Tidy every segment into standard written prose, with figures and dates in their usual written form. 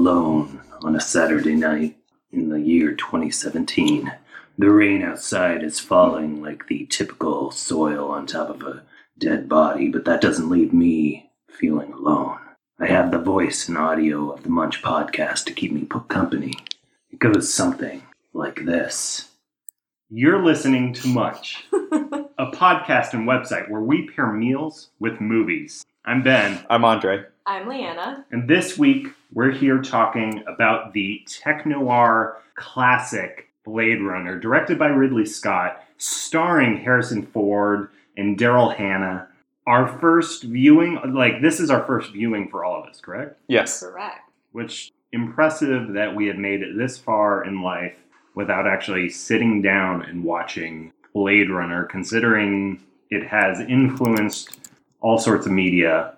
alone on a Saturday night in the year 2017. The rain outside is falling like the typical soil on top of a dead body, but that doesn't leave me feeling alone. I have the voice and audio of the Munch podcast to keep me company. It goes something like this. You're listening to Munch, a podcast and website where we pair meals with movies. I'm Ben. I'm Andre. I'm Leanna. And this week, we're here talking about the tech-noir classic Blade Runner, directed by Ridley Scott, starring Harrison Ford and Daryl Hannah. Our first viewing, this is our first viewing for all of us, correct? Yes. Correct. Which, impressive that we had made it this far in life without actually sitting down and watching Blade Runner, considering it has influenced all sorts of media.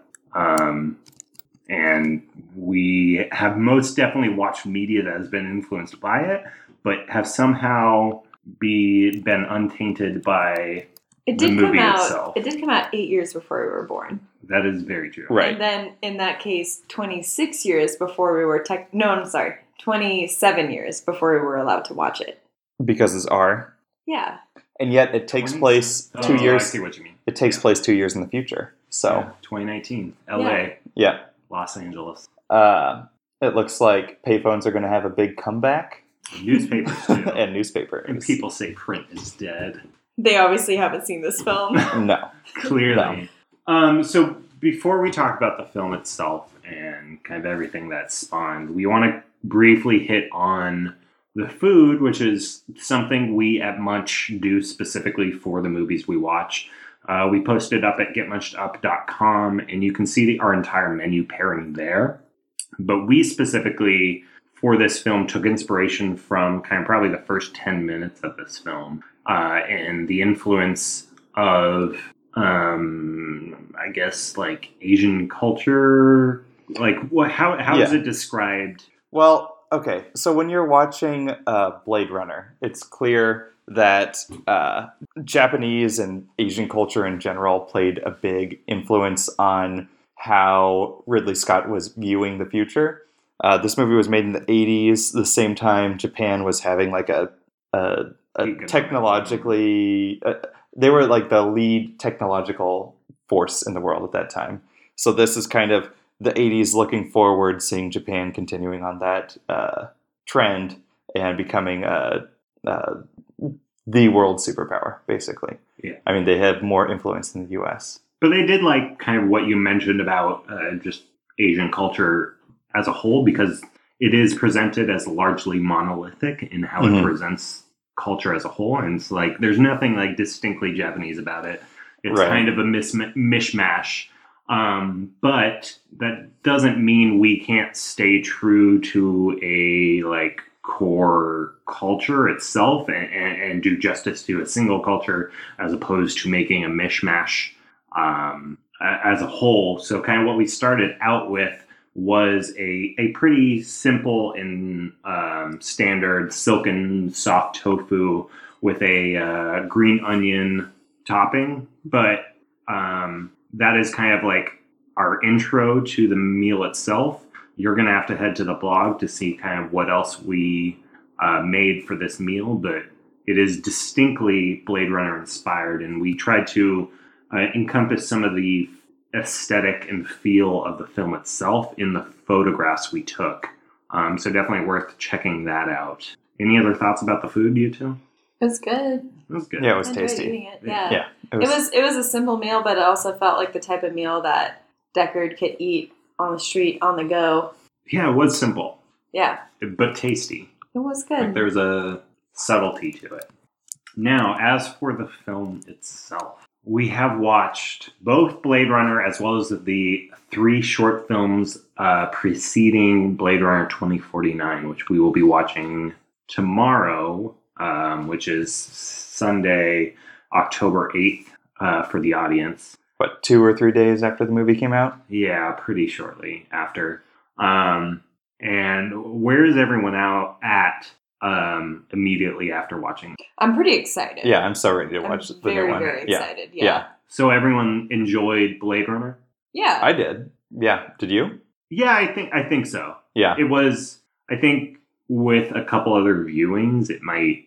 And we have most definitely watched media that has been influenced by it, but have somehow been untainted by the movie itself. It did come out 8 years before we were born. That is very true. Right. And then, in that case, 26 years before we were 27 years before we were allowed to watch it. Because it's R. Yeah. And yet it takes place 2 years. I see what you mean. It takes place 2 years in the future. So, yeah, 2019. LA. Yeah. Los Angeles. It looks like payphones are going to have a big comeback. Newspapers, too. And newspapers. And people say print is dead. They obviously haven't seen this film. No. Clearly. No. So before we talk about the film itself and kind of everything that spawned, we want to briefly hit on the food, which is something we at Munch do specifically for the movies we watch. We posted up at getmunchedup.com, and you can see our entire menu pairing there. But we specifically, for this film, took inspiration from kind of probably the first 10 minutes of this film, and the influence of, I guess, like Asian culture. Like, how is it described? Well, okay. So when you're watching Blade Runner, it's clear that Japanese and Asian culture in general played a big influence on how Ridley Scott was viewing the future. This movie was made in the 80s, the same time Japan was having like a technologically... they were like the lead technological force in the world at that time. So this is kind of the 80s looking forward, seeing Japan continuing on that trend and becoming the world superpower, basically. Yeah. I mean, they have more influence than the U.S. But they did like kind of what you mentioned about just Asian culture as a whole, because it is presented as largely monolithic in how it presents culture as a whole. And it's like, there's nothing like distinctly Japanese about it. It's kind of a mishmash. But that doesn't mean we can't stay true to a like core culture itself and do justice to a single culture as opposed to making a mishmash as a whole. So kind of what we started out with was a pretty simple and standard silken soft tofu with a green onion topping. But that is kind of like our intro to the meal itself. You're going to have to head to the blog to see kind of what else we made for this meal, but it is distinctly Blade Runner inspired, and we tried to encompass some of the aesthetic and feel of the film itself in the photographs we took. So definitely worth checking that out. Any other thoughts about the food, you two? It was good. It was good. Yeah, it was I enjoyed tasty. eating it. Yeah. It was a simple meal, but it also felt like the type of meal that Deckard could eat on the street, on the go. Yeah, it was simple. Yeah. But tasty. It was good. Like there's a subtlety to it. Now, as for the film itself, we have watched both Blade Runner as well as the 3 short films preceding Blade Runner 2049, which we will be watching tomorrow, which is Sunday, October 8th for the audience. What, 2 or 3 days after the movie came out? Yeah, pretty shortly after. And where is everyone out at immediately after watching? I'm pretty excited. Yeah, I'm so ready to watch the new one. Very excited. Yeah. Yeah. So everyone enjoyed Blade Runner? Yeah. I did. Yeah. Did you? Yeah, I think so. Yeah. It was, I think, with a couple other viewings, it might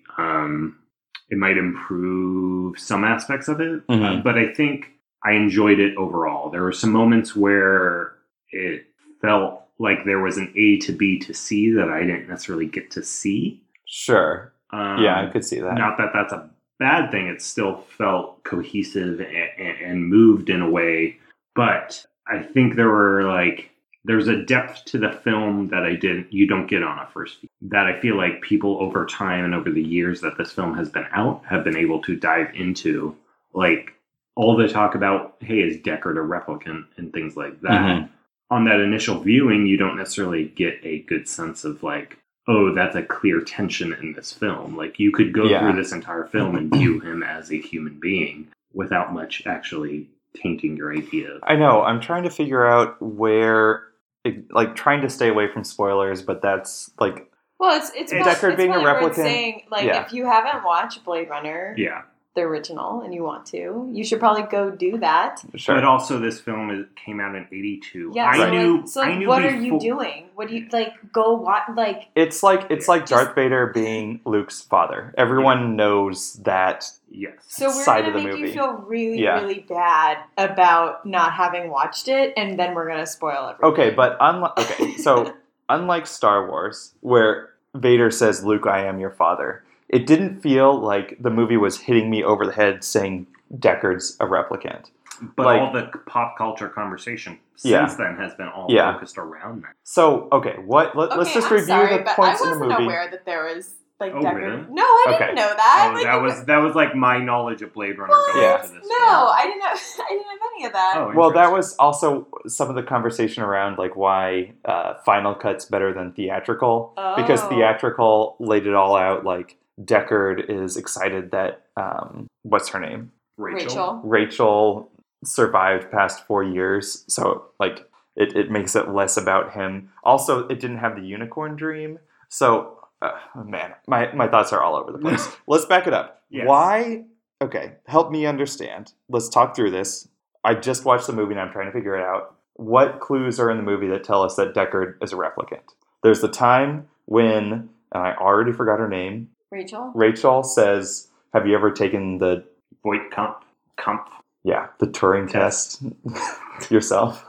improve some aspects of it. Mhm. But I think I enjoyed it overall. There were some moments where it felt like there was an A to B to C that I didn't necessarily get to see. Sure. Yeah, I could see that. Not that that's a bad thing. It still felt cohesive and moved in a way. But I think there's a depth to the film that you don't get on a first view. That I feel like people over time and over the years that this film has been out have been able to dive into. Like all the talk about, hey, is Deckard a replicant and things like that. Mhm. On that initial viewing, you don't necessarily get a good sense of like, oh, that's a clear tension in this film. Like you could go through this entire film and view him as a human being without much actually tainting your idea. I know. I'm trying to figure out where, trying to stay away from spoilers, but that's like, Well, it's Deckard being a probably worth replicant. saying, like, Yeah. if you haven't watched Blade Runner, Yeah. the original, and you want to, you should probably go do that. sure. But also, this film came out in '82. Yeah. I knew. I knew. What are you doing? What do you Go watch. It's like Darth Vader being Luke's father. Everyone knows that. Yes. So we're side gonna of the make movie. you feel really, Yeah. really bad about not having watched it, and then we're gonna spoil everything. Okay, but unlike Star Wars, where Vader says, "Luke, I am your father," it didn't feel like the movie was hitting me over the head saying Deckard's a replicant. But like- all the pop culture conversation Yeah. since then has been all Yeah. focused around that. So, okay, let's just review the points in the movie. I wasn't aware that there was Oh, Deckard. really? No, I Okay. didn't know that. Oh, that was like my knowledge of Blade Runner What? going Yeah. into this. No, film. I didn't have. I didn't have any of that. Oh, Well, that interesting. was also some of the conversation around like why Final Cut's better than theatrical, because Oh. theatrical laid it all out. Like Deckard is excited that what's her name, Rachel. Rachel survived past 4 years, so like it makes it less about him. Also, it didn't have the unicorn dream, so man, my thoughts are all over the place. Let's back it up. Yes. Why? Okay, help me understand. Let's talk through this. I just watched the movie and I'm trying to figure it out. What clues are in the movie that tell us that Deckard is a replicant? There's the time when, and I already forgot her name, Rachel. Rachel says, "Have you ever taken the Voight Kampf. the Turing test yourself?"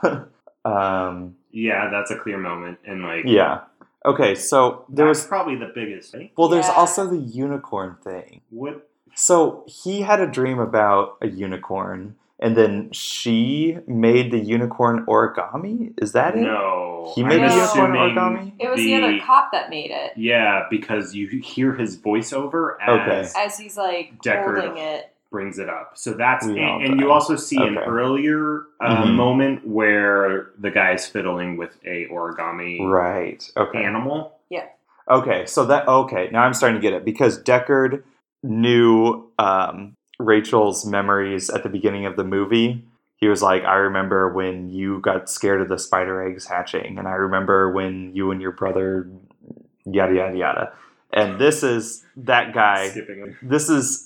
Yeah, that's a clear moment, and like Yeah. Okay, so there that's was probably the biggest thing. well, there's Yeah. also the unicorn thing. What? So he had a dream about a unicorn, and then she made the unicorn origami. Is that it? No, He made the I'm unicorn assuming origami? It was the other cop that made it. Yeah, because you hear his voiceover Okay. as As he's like Deckard holding it. brings it up. So that's We all and you die. also see an Okay. earlier Mhm. moment where the guy is fiddling with a origami Right. Okay. animal. Okay. So now I'm starting to get it because Deckard knew Rachel's memories at the beginning of the movie. He was like, "I remember when you got scared of the spider eggs hatching, and I remember when you and your brother, yada yada yada." And this is that guy. Skipping. This is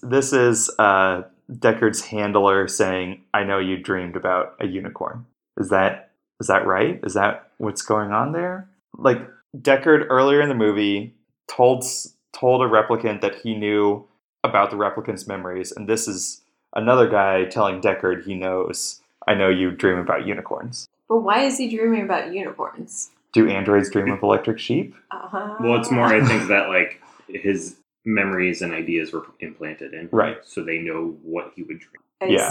Deckard's handler saying, "I know you dreamed about a unicorn." Is that right? Is that what's going on there? Like Deckard earlier in the movie told a replicant that he knew about the replicant's memories, and this is another guy telling Deckard he knows, "I know you dream about unicorns." But why is he dreaming about unicorns? Do androids dream of electric sheep? Well, it's more. I think that like his memories and ideas were implanted in, him, Right. So they know what he would dream.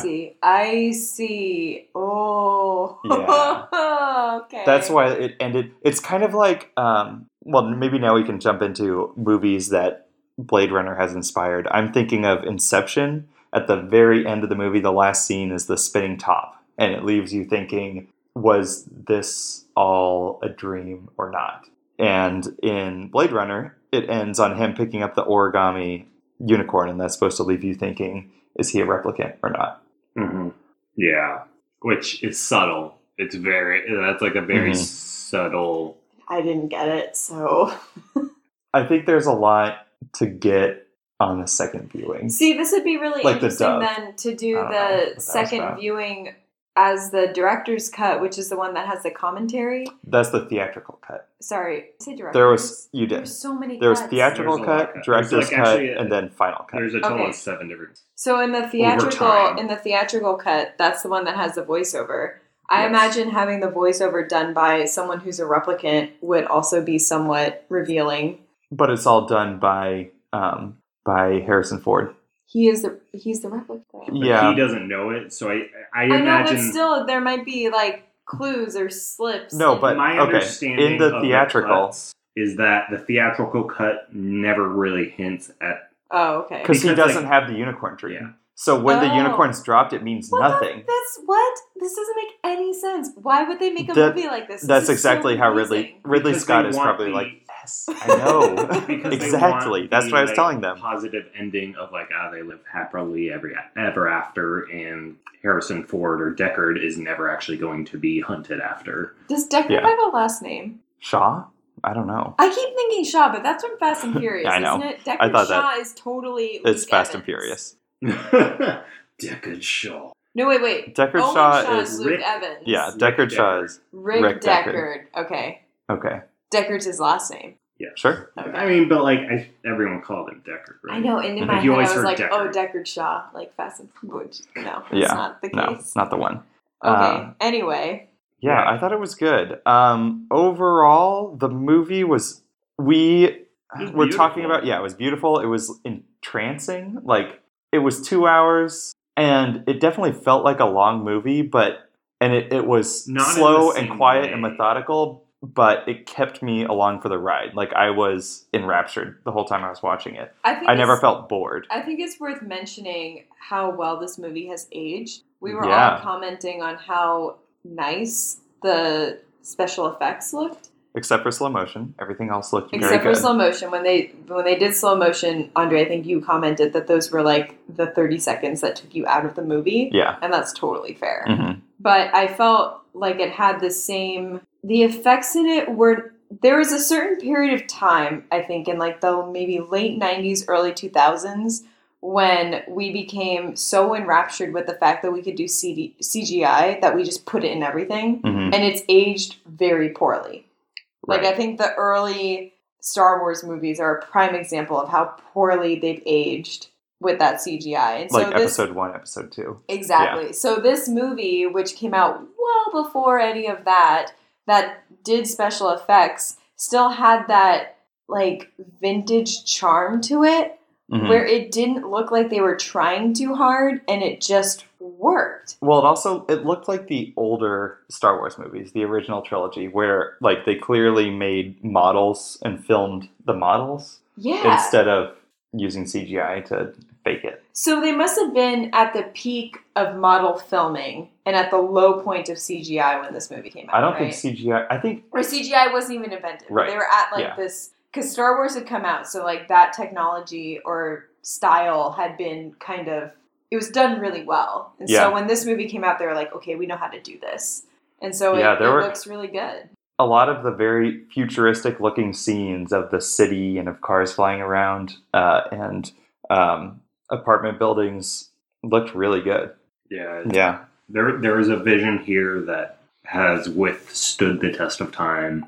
I see. Oh. Yeah. Okay. That's why it ended. It's kind of like, well, maybe now we can jump into movies that Blade Runner has inspired. I'm thinking of Inception. At the very end of the movie, the last scene is the spinning top, and it leaves you thinking, was this all a dream or not? And in Blade Runner, it ends on him picking up the origami unicorn, and that's supposed to leave you thinking, is he a replicant or not? Mm-hmm. Yeah, which is subtle. It's that's like a very subtle. I didn't get it, so. I think there's a lot to get on the second viewing. See, this would be really Like the interesting dove. then to do I don't know what the that was second about. viewing as the director's cut, which is the one that has the commentary. That's the theatrical cut. Sorry, I say director's. There was you did. There's so many. There was cuts. theatrical There's a lot of cut, cuts. director's There's, like, cut, actually and then final cut. There's a total Okay. of 7 different. So in the time. theatrical cut, that's the one that has the voiceover. I Yes. imagine having the voiceover done by someone who's a replicant would also be somewhat revealing. But it's all done by Harrison Ford. He's the replicant. But Yeah. he doesn't know it, so I I know, imagine. but still, there might be like clues or slips. No, in- but my okay. understanding In the of theatrical, cuts is that the theatrical cut never really hints at. oh, okay. because he because, doesn't have the unicorn dream. Yeah. So when the Oh. unicorn's dropped, it means What the- nothing. That's what? This doesn't make any sense. Why would they make a That- movie like this? That's This is so exactly how confusing. Ridley Because Scott they is want probably the- like, yes, I know. Because they Exactly. want That's the, what I was like, telling them. Positive ending of like, they live happily ever after, and Harrison Ford or Deckard is never actually going to be hunted after. Does Deckard Yeah. have a last name? Shaw? I don't know. I keep thinking Shaw, but that's from Fast and Furious, I know. isn't it? Deckard I thought Shaw that- is totally It's Luke Fast and Evans. Furious. Deckard Shaw. No, wait. Deckard Only Shaw is is Luke Rick- Evans. Yeah, Rick Deckard Shaw Deckard. is Rick, Rick Deckard. Deckard. Okay. okay. Deckard's his last name. Sure. Okay. I mean, but like everyone called him Deckard, right? I know, and in Mhm. my You head I always was heard like, Deckard. oh, Deckard Shaw, like Fast and Furious. No, that's Yeah, not the No, case. not the one. Okay, anyway. Yeah, Yeah. I thought it was good. Overall, the movie was. We're talking beautiful. about. Yeah, it was beautiful. It was entrancing. Like it was 2 hours, and it definitely felt like a long movie, and it was Not in slow the and same quiet way. and methodical. But it kept me along for the ride. Like I was enraptured the whole time I was watching it. I think I never it's- felt bored. I think it's worth mentioning how well this movie has aged. We were Yeah. all commenting on how nice the special effects looked. Except for slow motion, everything else looked very Except for good. slow motion. When they did slow motion, Andre, I think you commented that those were like the 30 seconds that took you out of the movie. Yeah. And that's totally fair. hmm But I felt like it had the effects in it were, there was a certain period of time, I think, in like the maybe late 90s, early 2000s, when we became so enraptured with the fact that we could do CGI that we just put it in everything. hmm And it's aged very poorly. Like, Right. I think the early Star Wars movies are a prime example of how poorly they've aged with that CGI. And Like so this, episode 1, episode 2. exactly. So this movie, which came out well before any of that did special effects, still had that like vintage charm to it, Mhm. where it didn't look like they were trying too hard, and it just worked. Well, it looked like the older Star Wars movies, the original trilogy, where like they clearly made models and filmed the models Yeah. instead of using CGI to fake it. So they must have been at the peak of model filming and at the low point of CGI when this movie came out. I don't right? think CGI. I think Or CGI wasn't even invented. But Right. they were at like Yeah. this, because Star Wars had come out, so like that technology or style had been kind of, it was done really well. And Yeah. so when this movie came out, they were like, okay, we know how to do this. And so Yeah, it there were- looks really good. a lot of the very futuristic looking scenes of the city and of cars flying around and apartment buildings looked really good. Yeah. Yeah. There is a vision here that has withstood the test of time,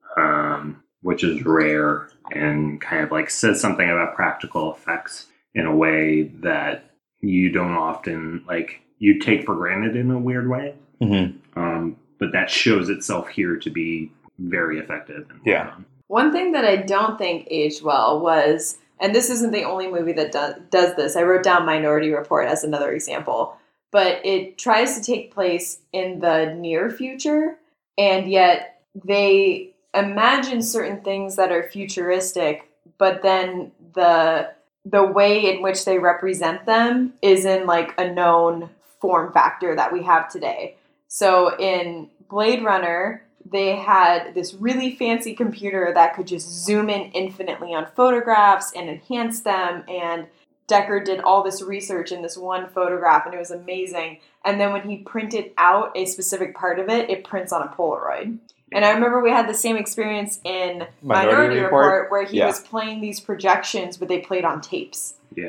which is rare, and kind of like says something about practical effects in a way that you don't often you take for granted in a weird way. Mm-hmm. But that shows itself here to be very effective. And well Yeah. done. One thing that I don't think aged well was, and this isn't the only movie that does this, I wrote down Minority Report as another example, but it tries to take place in the near future, and yet they imagine certain things that are futuristic, but then the way in which they represent them is in like a known form factor that we have today. So in Blade Runner, they had this really fancy computer that could just zoom in infinitely on photographs and enhance them, and Deckard did all this research in this one photograph, and it was amazing. And then when he printed out a specific part of it, it prints on a Polaroid. And I remember we had the same experience in Minority Report where he Yeah. was playing these projections, but they played on tapes. Yeah.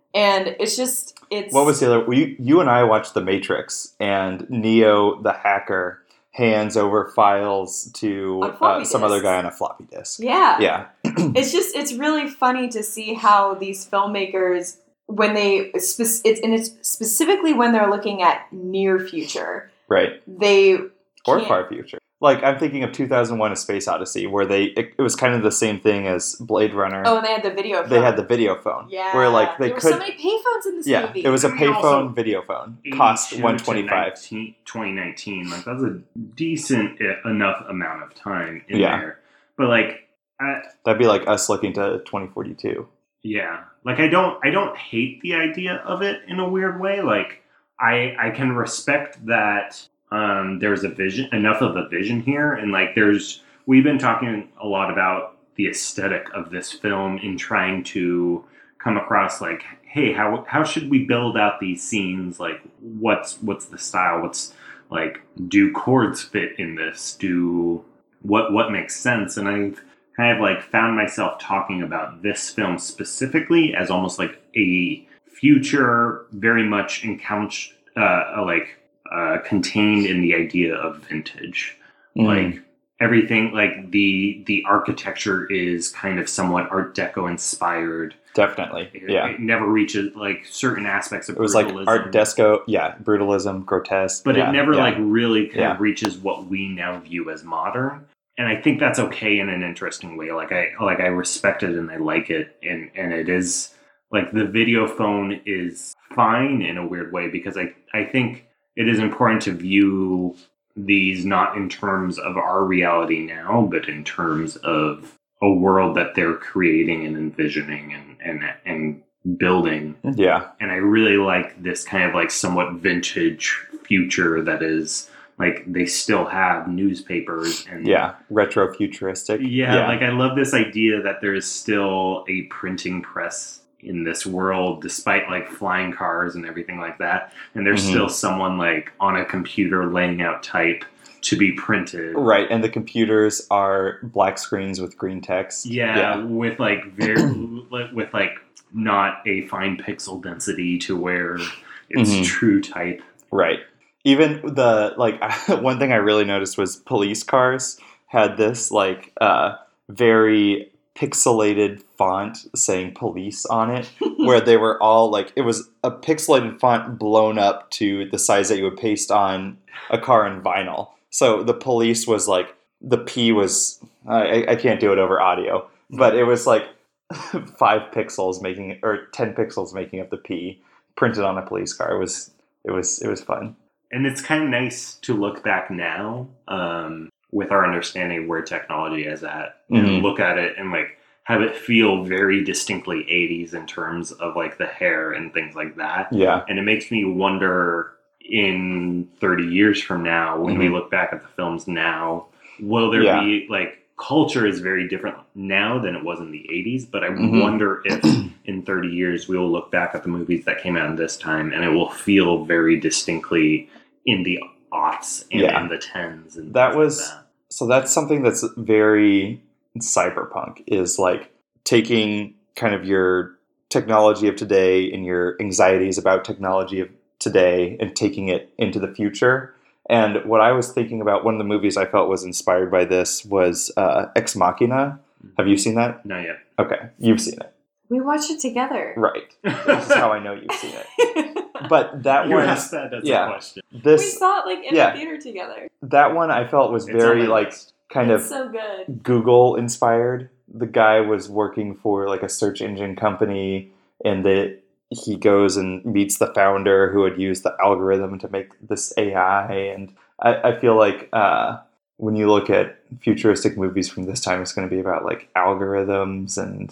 And it's What was the other? You and I watched The Matrix, and Neo, the hacker, hands over files to On floppy some other disks. guy on a floppy disk. Yeah. Yeah. It's really funny to see how these filmmakers, when it's specifically when they're looking at near future, Right. Or can't- far future. Like, I'm thinking of 2001: A Space Odyssey, where it was kind of the same thing as Blade Runner. Oh, and they had the video phone. They had the video phone. Yeah. Where, like, they there were could... so many payphones in this Yeah, movie. it was a I mean, also, payphone video phone. Cost 82 $125. to 2019. Like, that's a decent enough amount of time in Yeah. there. But, like, That'd be like us looking to 2042. yeah. Like, I don't hate the idea of it in a weird way. Like, I can respect that there's enough of a vision here. And, like, we've been talking a lot about the aesthetic of this film in trying to come across, like, hey, how should we build out these scenes? Like, what's the style? What's, like, do chords fit in this? What makes sense? And I've kind of, like, found myself talking about this film specifically as almost like a future, very much contained in the idea of vintage. Like, everything, like, the architecture is kind of somewhat Art Deco inspired. Definitely. Yeah. It never reaches, like, certain aspects of It was like brutalism. Art Deco, brutalism, grotesque. But yeah, it never, yeah. like, really kind Yeah. of reaches what we now view as modern. And I think that's okay in an interesting way. Like, I respect it and I like it. And it is, like, the video phone is fine in a weird way, because I think it is important to view these not in terms of our reality now, but in terms of a world that they're creating and envisioning and building. Yeah. And I really like this kind of, like, somewhat vintage future that is, like, they still have newspapers and retro futuristic. yeah, like, I love this idea that there is still a printing press in this world, despite, like, flying cars and everything like that. And there's still someone, like, on a computer laying out type to be printed. Right, and the computers are black screens with green text. Yeah, with, like, with, like, not a fine pixel density to where it's true type. Right. Even the, like, one thing I really noticed was police cars had this, like, very pixelated font saying police on it, where they were all, like, it was a pixelated font blown up to the size that you would paste on a car in vinyl. So the police was, like, the P was, I can't do it over audio, but it was, like, 5 pixels making it, or 10 pixels making up the P printed on a police car. It was fun. And it's kind of nice to look back now with our understanding of where technology is at and look at it and, like, have it feel very distinctly 80s in terms of, like, the hair and things like that. Yeah. And it makes me wonder, in 30 years from now, when we look back at the films now, will there be, like, culture is very different now than it was in the 80s, but I wonder if in 30 years we will look back at the movies that came out in this time and it will feel very distinctly in the aughts and in the tens. And that was like that. So that's something that's very cyberpunk, is, like, taking kind of your technology of today and your anxieties about technology of today and taking it into the future. And what I was thinking about, one of the movies I felt was inspired by this was Ex Machina. Have you seen that? Not yet. Okay, you've seen it. We watched it together. Right. This is how I know you've seen it. But that You one, asked that as yeah. a question. We this saw it, like, in the theater together. that one I felt was It's on very, my like, list. kind It's of so good. Google inspired. The guy was working for, like, a search engine company, and he goes and meets the founder who had used the algorithm to make this AI. And I feel like when you look at futuristic movies from this time, it's going to be about, like, algorithms and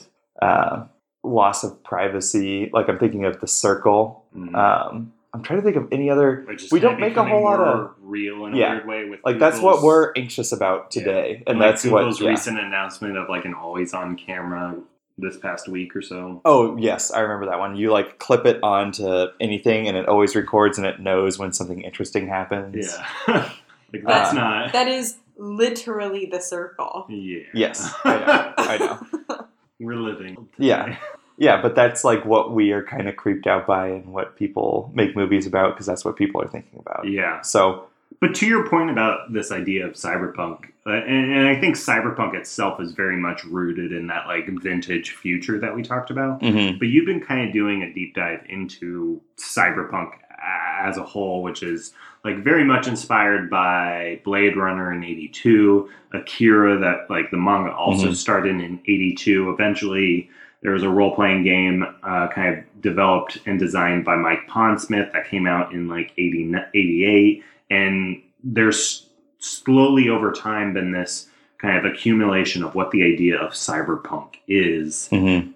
loss of privacy. Like, I'm thinking of The Circle. I'm trying to think of any other. We don't make a whole lot of real in a weird way with, like, that's what we're anxious about today, and like, that's Google's what recent announcement of, like, an always on camera this past week or so. Oh yes, I remember that one. You, like, clip it onto anything, and it always records, and it knows when something interesting happens. Yeah, like, that's not. That is literally The Circle. Yeah. Yes, I know. We're living. Yeah. Yeah, but that's like what we are kind of creeped out by and what people make movies about because that's what people are thinking about. Yeah. So, but to your point about this idea of cyberpunk, and I think cyberpunk itself is very much rooted in that like vintage future that we talked about. mhm. But you've been kind of doing a deep dive into cyberpunk as a whole, which is like very much inspired by Blade Runner in '82, Akira, that like the manga also started in '82. Eventually, there was a role-playing game kind of developed and designed by Mike Pondsmith that came out in like '88. And there's slowly over time been this kind of accumulation of what the idea of cyberpunk is.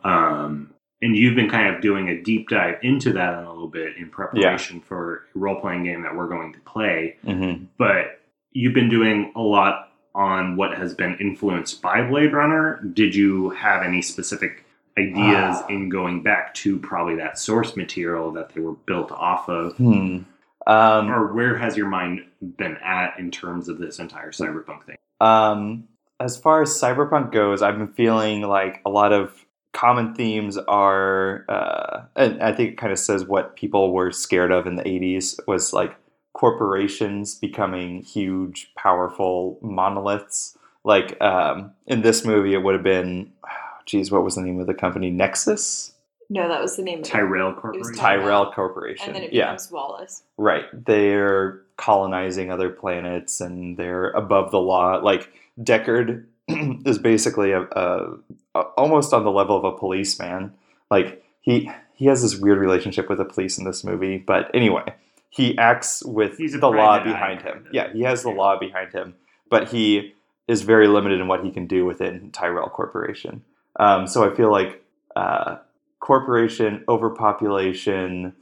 And you've been kind of doing a deep dive into that in a little bit in preparation for a role-playing game that we're going to play. But you've been doing a lot on what has been influenced by Blade Runner. Did you have any specific ideas in going back to probably that source material that they were built off of? Or where has your mind been at in terms of this entire cyberpunk thing? As far as cyberpunk goes, I've been feeling like a lot of common themes are, and I think it kind of says what people were scared of in the 80s was like corporations becoming huge, powerful monoliths. Like in this movie, it would have been, what was the name of the company? Nexus? No, that was the name of Tyrell it. Corporation. Tyrell Corporation. And then it becomes Wallace. Right. They're colonizing other planets and they're above the law. Like Deckard is basically a almost on the level of a policeman. Like he has this weird relationship with the police in this movie. But anyway, he acts with the law behind him. Yeah, he has the law behind him. But he is very limited in what he can do within Tyrell Corporation. So I feel like corporation, overpopulation,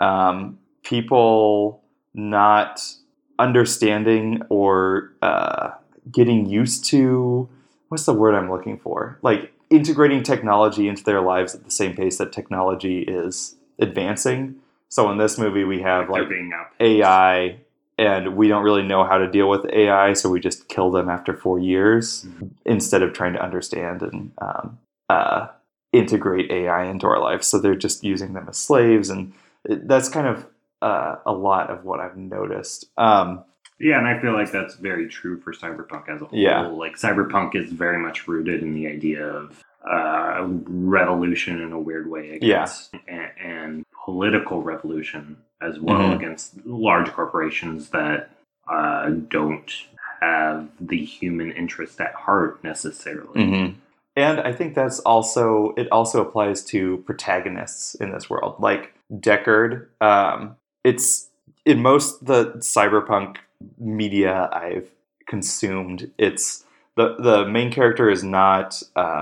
people not understanding or getting used to, what's the word I'm looking for? Like integrating technology into their lives at the same pace that technology is advancing. So in this movie, we have like AI, and we don't really know how to deal with AI, so we just kill them after 4 years instead of trying to understand and integrate AI into our lives. So they're just using them as slaves, and that's kind of a lot of what I've noticed. Yeah, and I feel like that's very true for cyberpunk as a whole. Yeah. Like cyberpunk is very much rooted in the idea of revolution in a weird way against and political revolution as well against large corporations that don't have the human interest at heart necessarily. And I think it also applies to protagonists in this world. Like Deckard, it's in most the cyberpunk media I've consumed, it's the main character is not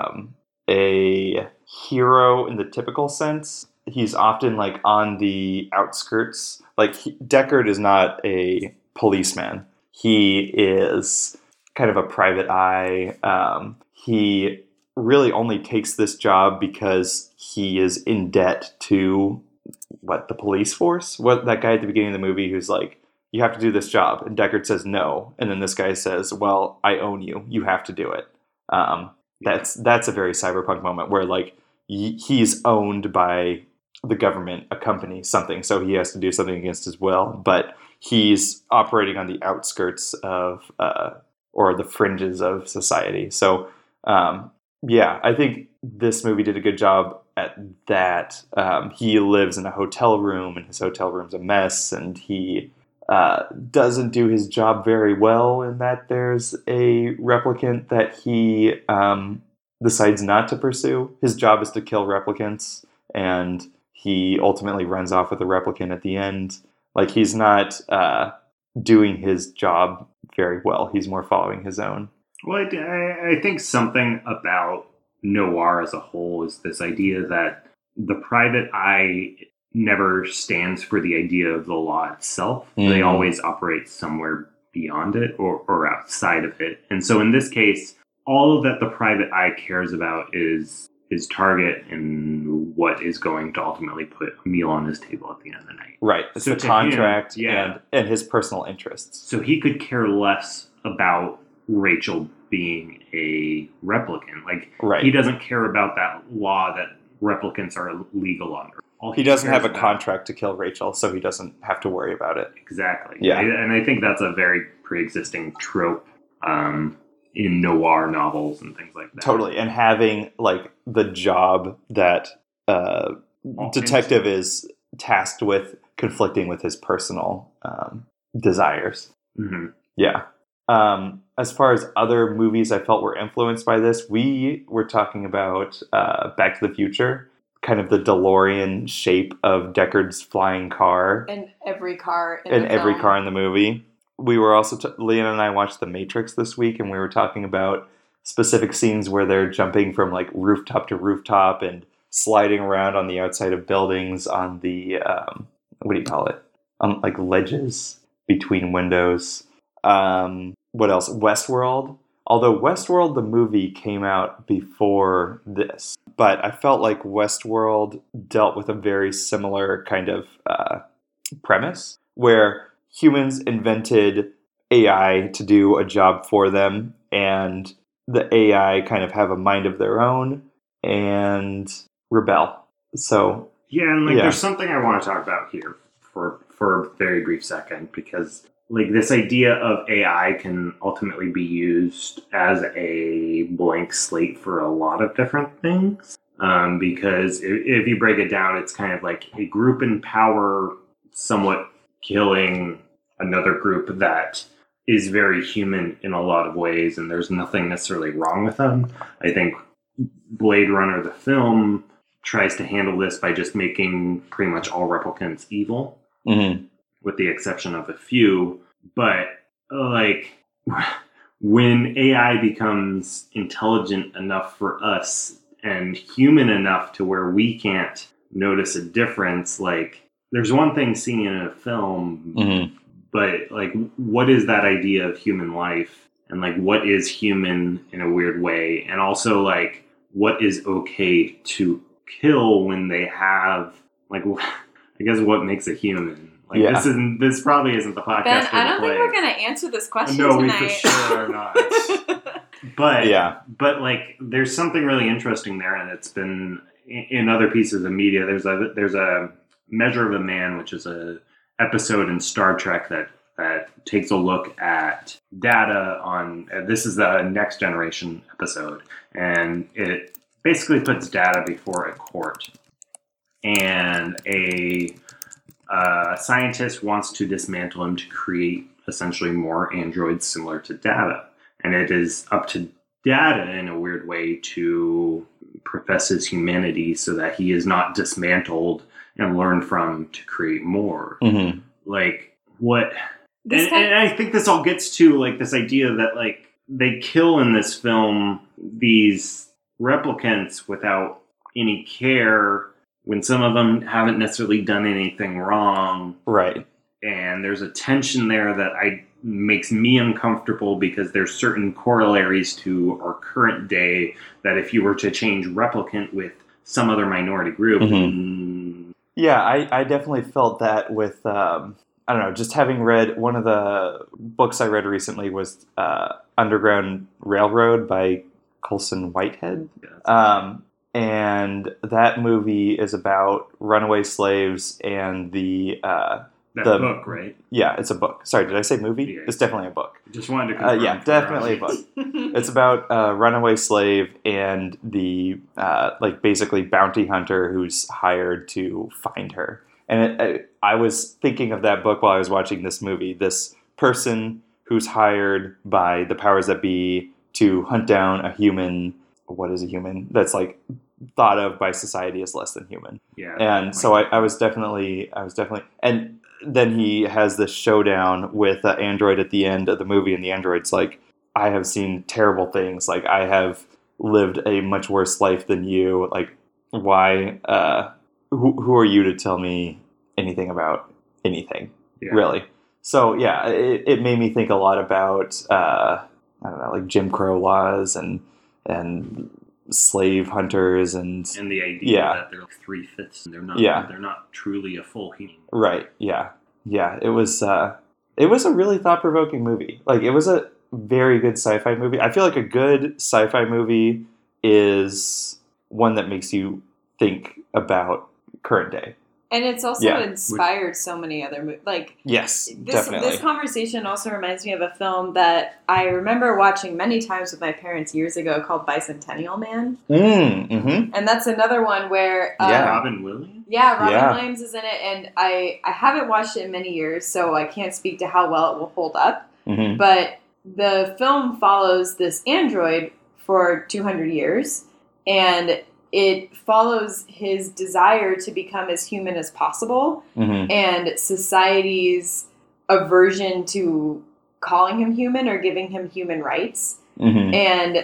a hero in the typical sense. He's often like on the outskirts. Like Deckard is not a policeman. He is kind of a private eye. He really only takes this job because he is in debt to the police force? That guy at the beginning of the movie who's like, you have to do this job. And Deckard says no. And then this guy says, well, I own you. You have to do it. That's a very cyberpunk moment where like he's owned by the government, a company, something. So he has to do something against his will. But he's operating on the outskirts of or the fringes of society. So I think this movie did a good job at that. He lives in a hotel room, and his hotel room's a mess, and he doesn't do his job very well in that there's a replicant that he decides not to pursue. His job is to kill replicants, and he ultimately runs off with the replicant at the end. Like, he's not doing his job very well. He's more following his own. Well, I think something about noir as a whole is this idea that the private eye never stands for the idea of the law itself. They always operate somewhere beyond it or outside of it. And so in this case, all that the private eye cares about is his target and what is going to ultimately put a meal on his table at the end of the night. Right. It's So the to contract him, and his personal interests. So he could care less about Rachel being a replicant. Like, Right. he doesn't care about that law that replicants are illegal on Earth. All He doesn't have a cares about- contract to kill Rachel, so he doesn't have to worry about it. Exactly. Yeah. And I think that's a very pre-existing trope in noir novels and things like that. Totally. And having like the job that detective is tasked with conflicting with his personal desires. Mm-hmm. Yeah. As far as other movies I felt were influenced by this, we were talking about Back to the Future, kind of the DeLorean shape of Deckard's flying car. And every car in And the every film. car in the movie. We were also, Leanna and I watched The Matrix this week, and we were talking about specific scenes where they're jumping from like rooftop to rooftop and sliding around on the outside of buildings on the, what do you call it? On like ledges between windows. What else? Westworld. Although Westworld, the movie, came out before this. But I felt like Westworld dealt with a very similar kind of premise, where humans invented AI to do a job for them, and the AI kind of have a mind of their own and rebel. So Yeah, and like Yeah. there's something I want to talk about here for a very brief second, because like this idea of AI can ultimately be used as a blank slate for a lot of different things. Because if you break it down, it's kind of like a group in power somewhat killing another group that is very human in a lot of ways, and there's nothing necessarily wrong with them. I think Blade Runner, the film, tries to handle this by just making pretty much all replicants evil, with the exception of a few. But like when AI becomes intelligent enough for us and human enough to where we can't notice a difference, like there's one thing seeing it in a film, but like what is that idea of human life, and like what is human in a weird way, and also like what is okay to kill when they have like I guess what makes a human. Like Yeah. this probably isn't the podcast. Ben, for I the don't think we're place. going to answer this question No, we tonight. for sure are not. But yeah. but like there's something really interesting there, and it's been in other pieces of media. There's a Measure of a Man, which is a episode in Star Trek that takes a look at data on. This is the Next Generation episode, and it basically puts data before a court, and a scientist wants to dismantle him to create essentially more androids similar to Data. And it is up to Data in a weird way to profess his humanity so that he is not dismantled and learned from to create more. Like, what? And I think this all gets to like this idea that like they kill in this film these replicants without any care, when some of them haven't necessarily done anything wrong. Right. And there's a tension there that makes me uncomfortable, because there's certain corollaries to our current day that if you were to change replicant with some other minority group. Yeah, I definitely felt that with, I don't know, just having read, one of the books I read recently was Underground Railroad by Colson Whitehead. And that movie is about runaway slaves and the book, right? Yeah, it's a book. Sorry, did I say movie? Yeah. It's definitely a book. Just wanted to confirm. Yeah, definitely a book. It's about a runaway slave and the like basically bounty hunter who's hired to find her. And I was thinking of that book while I was watching this movie. This person who's hired by the powers that be to hunt down a human. What is a human? That's like thought of by society as less than human. Yeah. And so I was definitely, and then he has this showdown with an android at the end of the movie, and the android's like, I have seen terrible things. Like, I have lived a much worse life than you. Like, why, who are you to tell me anything about anything, really? So, yeah, it made me think a lot about, I don't know, like Jim Crow laws and slave hunters and the idea that they're like 3/5 and they're not truly a full human. Right. Yeah. It was a really thought-provoking movie. Like, it was a very good sci-fi movie. I feel like a good sci-fi movie is one that makes you think about current day. And it's also Yeah. inspired so many other movies. Like, Yes, this definitely. conversation also reminds me of a film that I remember watching many times with my parents years ago called Bicentennial Man. Mm-hmm. And that's another one where... Yeah. Robin Williams? Yeah, Robin Yeah. Williams is in it, and I haven't watched it in many years, so I can't speak to how well it will hold up. Mm-hmm. But the film follows this android for 200 years, and it follows his desire to become as human as possible, Mm-hmm. and society's aversion to calling him human or giving him human rights. Mm-hmm. And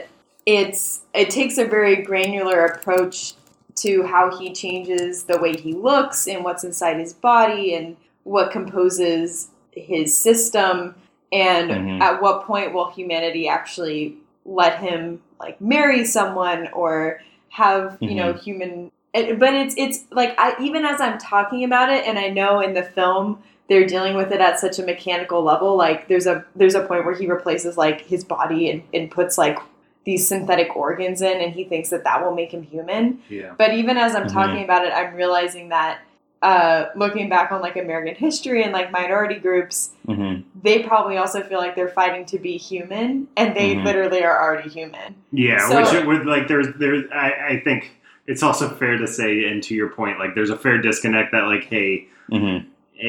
it takes a very granular approach to how he changes the way he looks and what's inside his body and what composes his system, and Mhm. at what point will humanity actually let him like marry someone or have human. But it's like even as I'm talking about it, and I know in the film they're dealing with it at such a mechanical level. Like there's a point where he replaces like his body and puts like these synthetic organs in, and he thinks that will make him human. Yeah. But even as I'm Mhm. talking about it, I'm realizing that looking back on like American history and like minority groups, Mm-hmm. they probably also feel like they're fighting to be human, and they Mhm. literally are already human. Yeah, So- which it would like there's I think it's also fair to say, and to your point, like there's a fair disconnect that like, hey, Mm-hmm.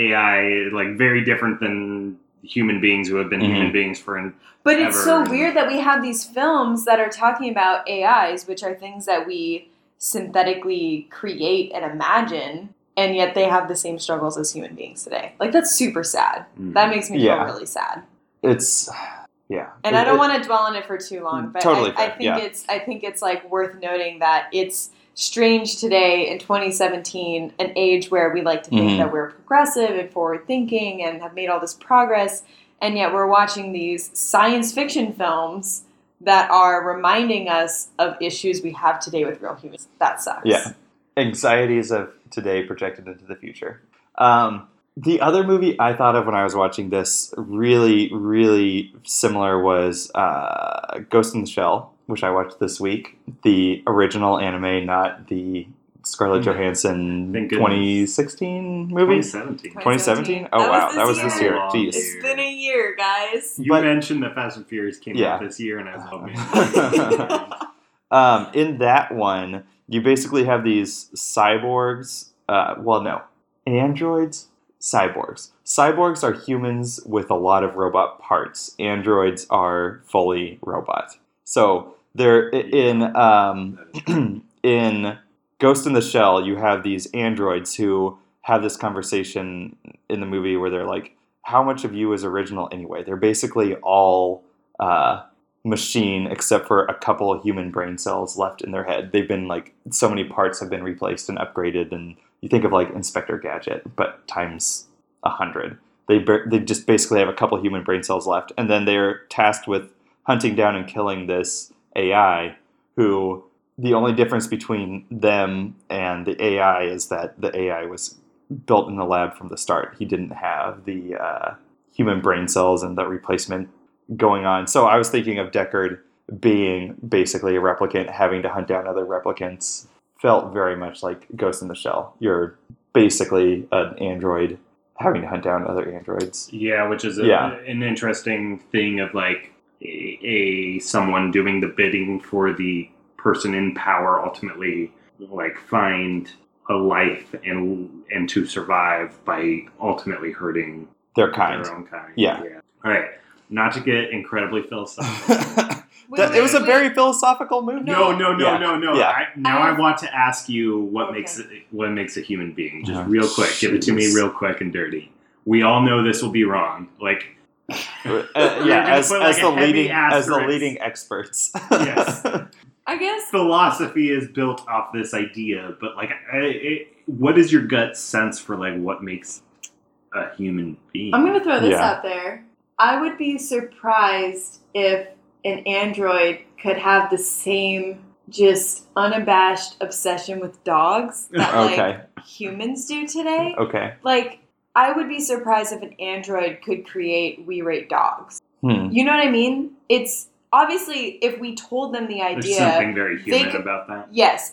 AI like very different than human beings who have been Mhm. human beings for But it's so Ever. weird that we have these films that are talking about AIs, which are things that we synthetically create and imagine, and yet they have the same struggles as human beings today. Like, that's super sad. That makes me Yeah. feel really sad. It's yeah, And I don't want to dwell on it for too long, but Totally I fair, think yeah. I think it's like worth noting that it's strange today in 2017, an age where we like to think Mhm. that we're progressive and forward thinking and have made all this progress, and yet we're watching these science fiction films that are reminding us of issues we have today with real humans. That sucks. Yeah. Anxieties of today projected into the future. The other movie I thought of when I was watching this, really, really similar, was Ghost in the Shell, which I watched this week. The original anime, not the Scarlett Johansson Thank goodness. 2016 movie. 2017. 2017? Oh, wow. That was this year. year. Jeez. It's been a year, guys. You But- mentioned that Fast and Furious came Yeah. out this year, and I was like, man. In that one, you basically have these cyborgs. Androids? Cyborgs. Cyborgs are humans with a lot of robot parts. Androids are fully robot. So they're in Ghost in the Shell, you have androids androids who have this conversation in the movie where they're like, how much of you is original anyway? They're basically all machine except for a couple of human brain cells left in their head. They've been like, so many parts have been replaced and upgraded, and you think of like Inspector Gadget, but times 100. They just basically have a couple human brain cells left, and then they're tasked with hunting down and killing this AI, who the only difference between them and the AI is that the AI was built in the lab from the start. He didn't have the human brain cells and the replacement going on. So I was thinking of Deckard being basically a replicant, having to hunt down other replicants. Felt very much like Ghost in the Shell. You're basically an android having to hunt down other androids. Yeah, which is Yeah. an interesting thing of like a someone doing the bidding for the person in power, ultimately like find a life and to survive by ultimately hurting Their kind. their own kind. Yeah. All right. Not to get incredibly philosophical. It was a very philosophical movie. No. Yeah. I want to ask you what Okay. makes a human being. Just Oh, real quick. Give it to me jeez. real quick and dirty. We all know this will be wrong. Like, Yeah, gonna as put, like, the a heavy leading asterisk. experts. Yes. I guess philosophy is built off this idea, but like, what is your gut sense for like what makes a human being? I'm going to throw this Yeah. out there. I would be surprised if an android could have the same just unabashed obsession with dogs that Okay. like humans do today. Okay. Like, I would be surprised if an android could create We Rate Dogs. Hmm. You know what I mean? It's obviously if we told them the There's idea, something very human could- about that. yes,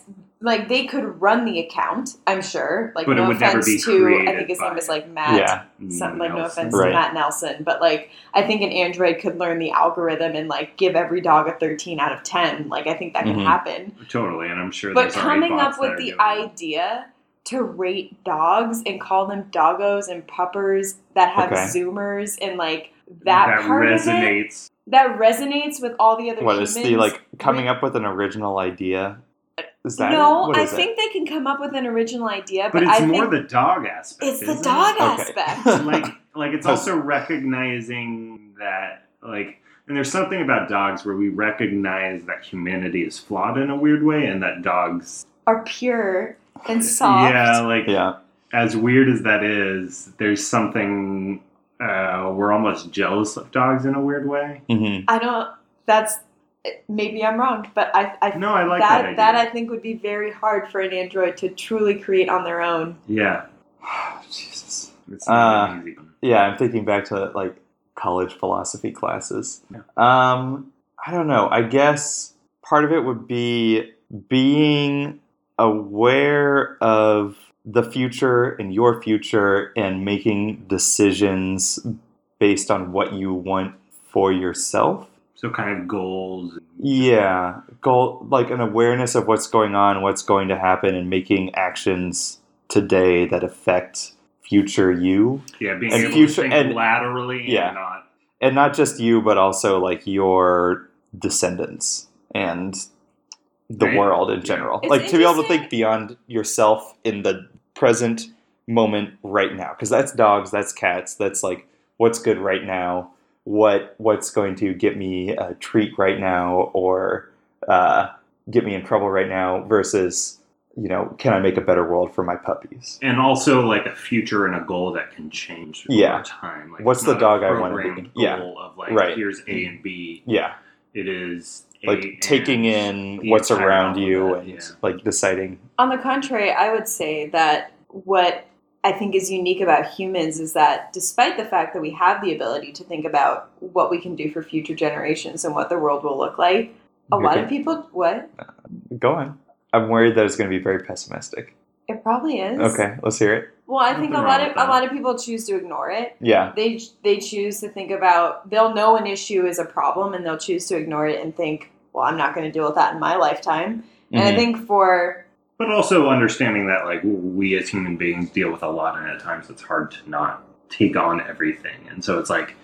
like they could run the account, I'm sure. Like, But it no would never offense be to, I created think his name by is like Matt. Yeah. Like, no offense Right. to Matt Nelson, but like I think an android could learn the algorithm and like give every dog a 13 out of 10. Like I think that can Mhm. happen. Totally, and I'm sure. But there's already coming bots up that with are the doing that. idea to rate dogs and call them doggos and puppers that have Okay. zoomers and like that part of it resonates. that resonates with all the other What humans. is the like coming up with an original idea? Is that No, it? What I is think they can come up with an original idea, But but it's I more think the dog aspect. it's the isn't dog it? Okay. aspect. like it's also recognizing that like, and there's something about dogs where we recognize that humanity is flawed in a weird way, and that dogs Are pure and soft. Yeah, like Yeah. as weird as that is, there's something we're almost jealous of dogs in a weird way. Mm-hmm. I don't. That's maybe I'm wrong, but I No, I like that idea. that I think would be very hard for an android to truly create on their own. Yeah, Jesus. it's not an easy. Yeah, I'm thinking back to like college philosophy classes. Yeah. I don't know. I guess part of it would be being aware of the future and your future and making decisions based on what you want for yourself. So kind of goals. Yeah, goal like an awareness of what's going on, what's going to happen, and making actions today that affect future you, Yeah, being And able future- to think and- laterally yeah. and not. and not just you, but also like your descendants and the Right. world in Yeah. general. It's Like to be able to interesting- think beyond yourself in the present moment right now, because that's dogs, that's cats, that's like what's good right now, what's going to get me a treat right now, or get me in trouble right now, versus can I make a better world for my puppies? And also like a future and a goal that can change Yeah. over time. Like, What's it's the not a dog I wanna programmed be? Yeah. Goal of like, Right. here's A and B. Yeah, It is A like taking and in the what's entire around you alphabet, and yeah. like deciding. On the contrary, I would say that what I think is unique about humans is that despite the fact that we have the ability to think about what we can do for future generations and what the world will look like, a lot of people, what? Go on. I'm worried that it's going to be very pessimistic. It probably is. Okay, let's hear it. Well, I think Nothing wrong with a that. lot of people choose to ignore it. Yeah. They choose to think about, they'll know an issue is a problem and they'll choose to ignore it and think, well, I'm not going to deal with that in my lifetime. And I Mhm. think But also understanding that like we as human beings deal with a lot, and at times it's hard to not take on everything. And so it's like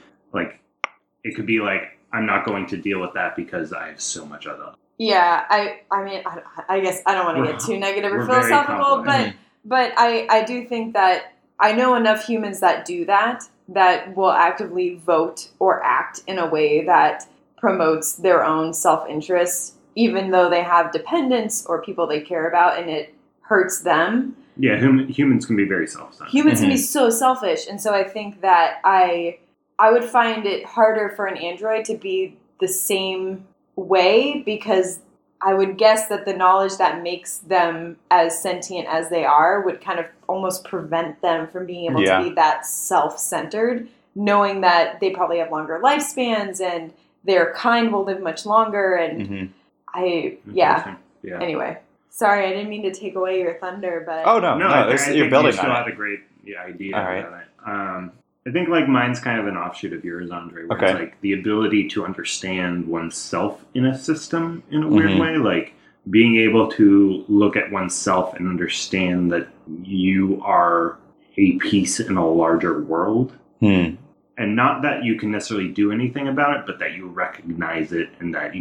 it could be like, I'm not going to deal with that because I have so much other. yeah, I mean, I guess I don't want to get too negative or We're very philosophical, complex. but I do think that I know enough humans that do that will actively vote or act in a way that promotes their own self-interest, even though they have dependents or people they care about and it hurts them. Yeah, humans can be very self-centered. Humans can be so selfish, and so I think that I would find it harder for an android to be the same way, because I would guess that the knowledge that makes them as sentient as they are would kind of almost prevent them from being able Yeah. to be that self-centered, knowing that they probably have longer lifespans and their kind will live much longer. And Mhm. Interesting. Yeah. anyway, sorry, I didn't mean to take away your thunder, but Oh no, No, no, I it's- think you're building you still on had it. a great idea All right. about it. I think like mine's kind of an offshoot of yours, Andre, where Okay. it's like the ability to understand oneself in a system in a weird Mhm. way, like being able to look at oneself and understand that you are a piece in a larger world. Hmm. And not that you can necessarily do anything about it, but that you recognize it and that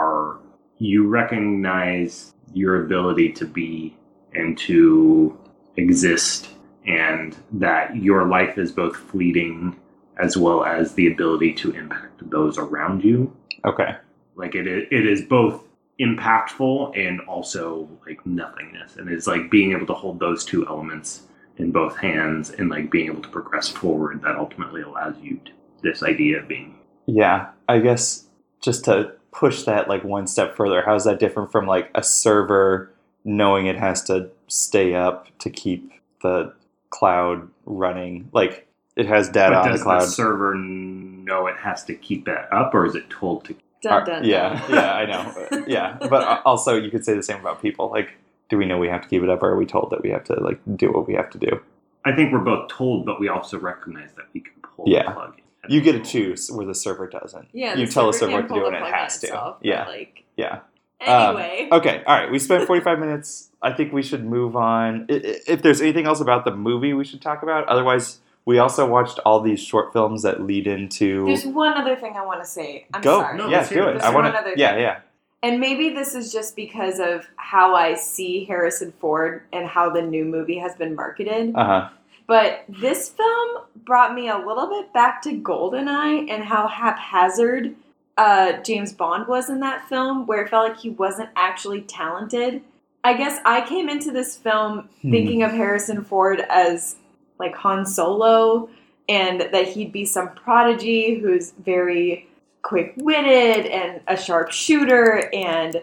you recognize your ability to be and to exist, and that your life is both fleeting as well as the ability to impact those around you. Okay. Like it is both impactful and also like nothingness. And it's like being able to hold those two elements in both hands and like being able to progress forward that ultimately allows you to this idea of being. Yeah, I guess just to push that like one step further, how is that different from like a server knowing it has to stay up to keep the cloud running? Like it has data But on the does cloud. the server know it has to keep that up, or is it told to? dun, dun, Yeah, dun. yeah, I know. Yeah, but also you could say the same about people. Like do we know we have to keep it up, or are we told that we have to like do what we have to do? I think we're both told, but we also recognize that we can pull Yeah. the plug. You get to choose where the server doesn't. Yeah, You the tell the server server can what to pull do the and it plug has to. itself, but, Yeah. like, Yeah. anyway. Okay. All right. We spent 45 minutes. I think we should move on. If there's anything else about the movie we should talk about, otherwise, we also watched all these short films that lead into. There's one other thing I want to say. I'm Go. sorry. No, Yeah, let's hear do it. it. There's I want one to. other Yeah, thing. yeah. And maybe this is just because of how I see Harrison Ford and how the new movie has been marketed. Uh huh. But this film brought me a little bit back to GoldenEye and how haphazard James Bond was in that film, where it felt like he wasn't actually talented. I guess I came into this film thinking of Harrison Ford as like Han Solo, and that he'd be some prodigy who's very quick-witted and a sharpshooter and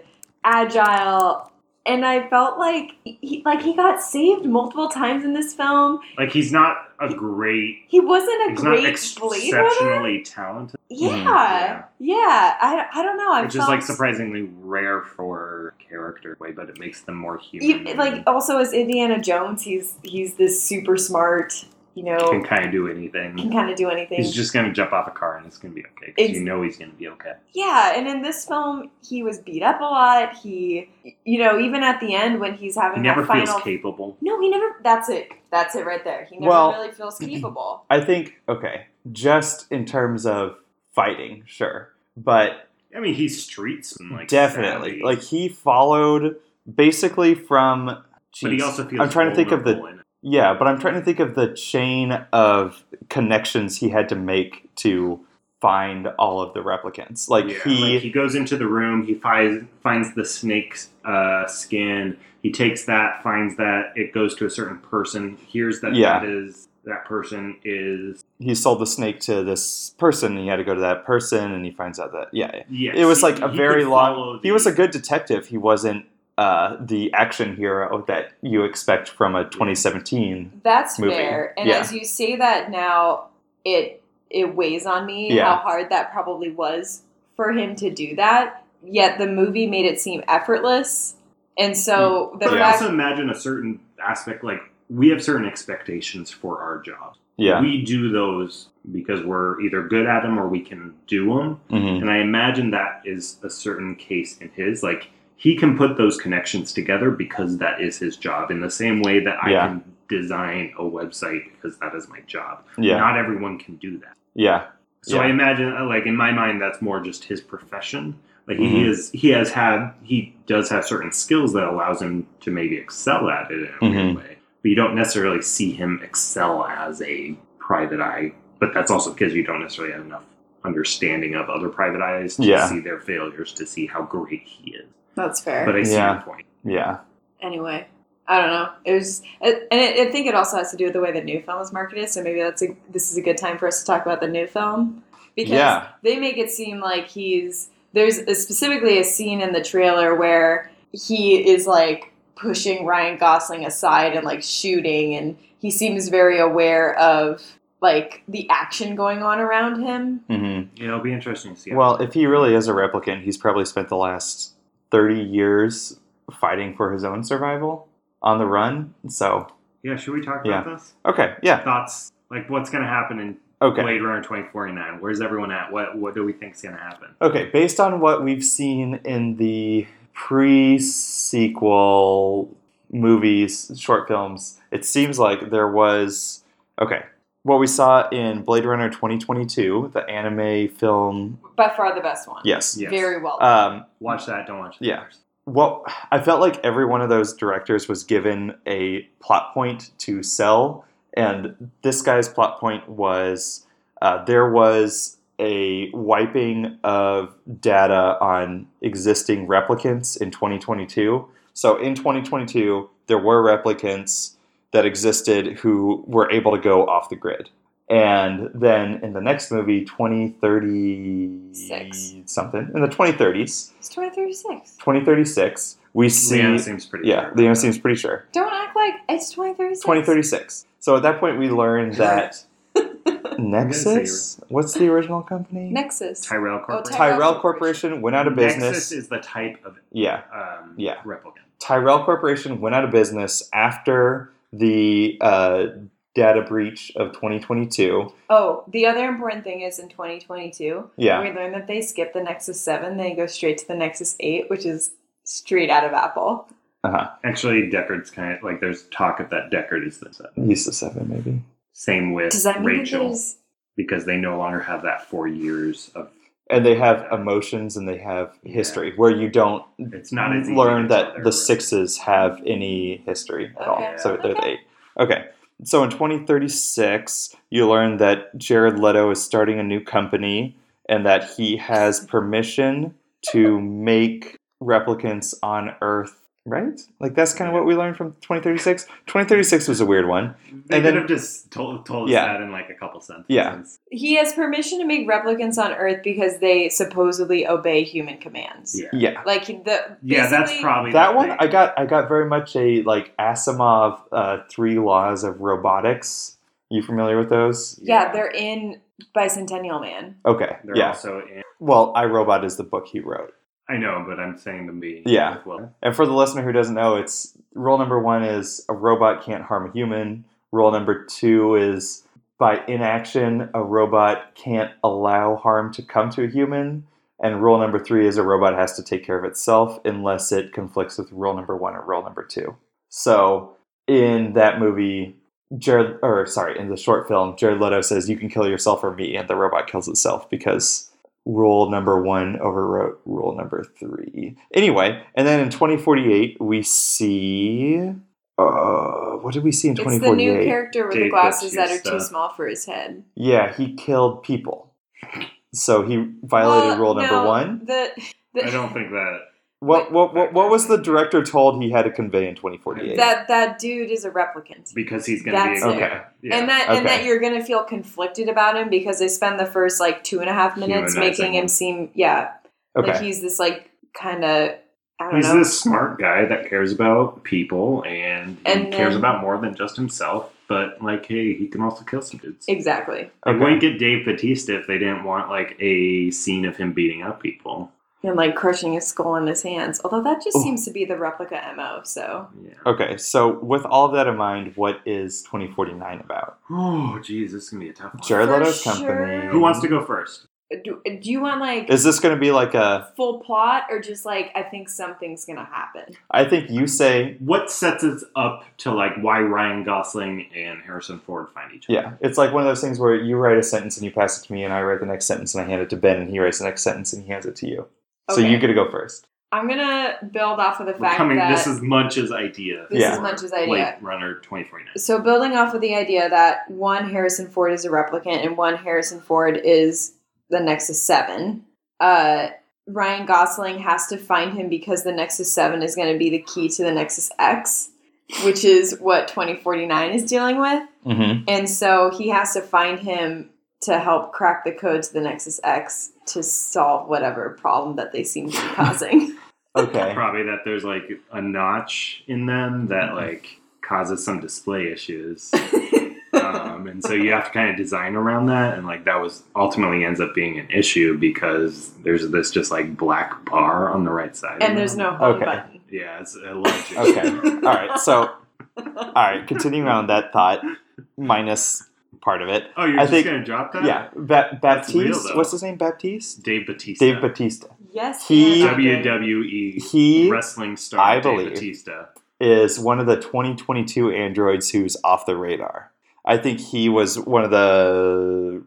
agile. And I felt like he got saved multiple times in this film. Like, he's not a great... He wasn't a He's great not Blade Runner. exceptionally talented. Yeah. I don't know. Which is, like, surprisingly rare for a character way, but it makes them more human. Like, also as Indiana Jones, he's this super smart, can kind of do anything. can kind of do anything. He's just going to jump off a car and it's going to be okay. Because you know he's going to be okay. Yeah, and in this film, he was beat up a lot. He, even at the end when he's having He never that final... feels capable. No, he never... That's it right there. He never really feels capable. I think, okay, just in terms of fighting, sure. But I mean, he's streets and, like, definitely. savvy. Like, he followed basically from... But he Jeez, also feels I'm trying to think of vulnerable in it. Yeah, but I'm trying to think of the chain of connections he had to make to find all of the replicants. Like, he goes into the room, he finds the snake's skin, he takes that, finds that, it goes to a certain person, hears that that person is... He sold the snake to this person, and he had to go to that person, and he finds out that... Yeah. Yes, it was like a very could long... follow He was a good detective. He wasn't the action hero that you expect from a 2017 That's movie. fair. And Yeah. as you say that now, it weighs on me Yeah. how hard that probably was for him to do that. Yet the movie made it seem effortless. And so the But I fact... also imagine a certain aspect, like, we have certain expectations for our jobs. Yeah. We do those because we're either good at them or we can do them. Mm-hmm. And I imagine that is a certain case in his. Like, he can put those connections together because that is his job, in the same way that I can design a website because that is my job. Yeah. Not everyone can do that. Yeah. So Yeah. I imagine, like, in my mind, that's more just his profession. Like, he does have certain skills that allows him to maybe excel at it in a weird way. But you don't necessarily see him excel as a private eye. But that's also because you don't necessarily have enough understanding of other private eyes to see their failures, to see how great he is. That's fair. But I see your point. Yeah. Anyway, I don't know. It was... I think it also has to do with the way the new film is marketed, so maybe this is a good time for us to talk about the new film. Because they make it seem like there's specifically a scene in the trailer where he is, like, pushing Ryan Gosling aside and, like, shooting, and he seems very aware of, like, the action going on around him. Mm-hmm. Yeah, it'll be interesting to see. Well, if he really is a replicant, he's probably spent the last 30 years fighting for his own survival on the run. So, yeah, should we talk about this? Okay, yeah. Thoughts, like, what's going to happen in Blade Runner 2049? Where's everyone at? What do we think is going to happen? Okay, based on what we've seen in the pre-sequel movies, short films, it seems like there was... Okay, what we saw in Blade Runner 2022, the anime film... By far the best one. Yes. Very well done. Watch that, don't watch the Yeah. others. Well, I felt like every one of those directors was given a plot point to sell, and this guy's plot point was there was a wiping of data on existing replicants in 2022. So in 2022, there were replicants that existed who were able to go off the grid. And then in the next movie, 2030 something, in the 2030s, It's 2036. 2036, we see... Leanna seems pretty sure. Leanna seems pretty sure. Don't act like it's 2036. 2036. So at that point, we learned that gonna Nexus? What's the original company? Nexus. Tyrell Corporation. Tyrell Corporation went out of business. Nexus is the type of Yeah. replicant. Tyrell Corporation went out of business after the data breach of 2022. Oh, the other important thing is in 2022, Yeah. we learned that they skip the Nexus 7, they go straight to the Nexus 8, which is straight out of Apple. Uh-huh. Actually, Deckard's kind of like there's talk of that Deckard is the 7. He's the 7, maybe. Same with Does that mean Rachel, that there's... because they no longer have that 4 years of. And they have emotions and they have history, where you don't It's not as easy learn to that tell the they're 6s have any history at all. Okay. So they're the Okay. 8. Okay. So in 2036, you learn that Jared Leto is starting a new company and that he has permission to make replicants on Earth, right? Like that's kind of what we learned from 2036. 2036 was a weird one. They And could then- have just told us Yeah. that in like a couple sentences. Yeah. He has permission to make replicants on Earth because they supposedly obey human commands. Yeah. Yeah. Like that's That's probably That the one thing. I got very much a like Asimov 3 laws of robotics. You familiar with those? Yeah, they're in Bicentennial Man. Okay. They're yeah. also in. Well, iRobot is the book he wrote. I know, but I'm saying them being. Yeah. Well, And for the listener who doesn't know, it's rule number 1 is a robot can't harm a human. Rule number 2 is by inaction, a robot can't allow harm to come to a human. And rule number 3 is a robot has to take care of itself unless it conflicts with rule number 1 or rule number 2. So in that movie, in the short film, Jared Leto says, "You can kill yourself or me," and the robot kills itself because rule number 1 overwrote rule number 3. Anyway, and then in 2048, we see... what did we see in It's 2048? the new character with the Dave glasses that are Bautista. too small for his head. Yeah, he killed people. So he violated rule number 1. I don't think that. What was the director told he had to convey in 2048? that dude is a replicant. Because he's going to be. That's it. Okay. Yeah. And that you're gonna feel conflicted about him because they spend the first like 2.5 minutes Humanizing making him him. seem Okay. like he's this like kind of I don't He's know. this smart guy that cares about people and cares then- about more than just himself. But like, hey, he can also kill some dudes. Exactly. They Okay. wouldn't get Dave Bautista if they didn't want like a scene of him beating up people. And like crushing his skull in his hands. Although that just Ooh. seems to be the replica MO, so Yeah. Okay, so with all of that in mind, what is 2049 about? Oh, geez, this is gonna be a tough one. Jared For Leto's sure. company. Who wants to go first? do you want like Is this going to be like a... full plot or just like I think something's gonna happen? I think you say... What sets us up to like why Ryan Gosling and Harrison Ford find each other? Yeah, it's like one of those things where you write a sentence and you pass it to me, and I write the next sentence and I hand it to Ben, and he writes the next sentence and he hands it to you. So Okay. you get to go first. I'm gonna build off of the We're fact coming. that This is Munch's idea. This is for Munch's idea. Blade Runner 2049. So building off of the idea that one Harrison Ford is a replicant and one Harrison Ford is the Nexus 7, Ryan Gosling has to find him because the Nexus 7 is going to be the key to the Nexus X, which is what 2049 is dealing with. Mm-hmm. And so he has to find him to help crack the code to the Nexus X to solve whatever problem that they seem to be causing. Okay. Probably that there's like a notch in them that like causes some display issues. And so you have to kind of design around that, and like that was ultimately ends up being an issue because there's this just like black bar on the right side. And there's no home Okay. button. Yeah, it's a large issue. Okay. All right. So, all right. Continuing on that thought, minus part of it. Oh, you're I just think- gonna drop that? Yeah. real, Baptiste. though. What's his name? Baptiste. Dave Bautista. Dave Bautista Yes. He- and okay. WWE He wrestling star I Dave believe- Bautista. is one of the 2022 androids who's off the radar. I think he was one of the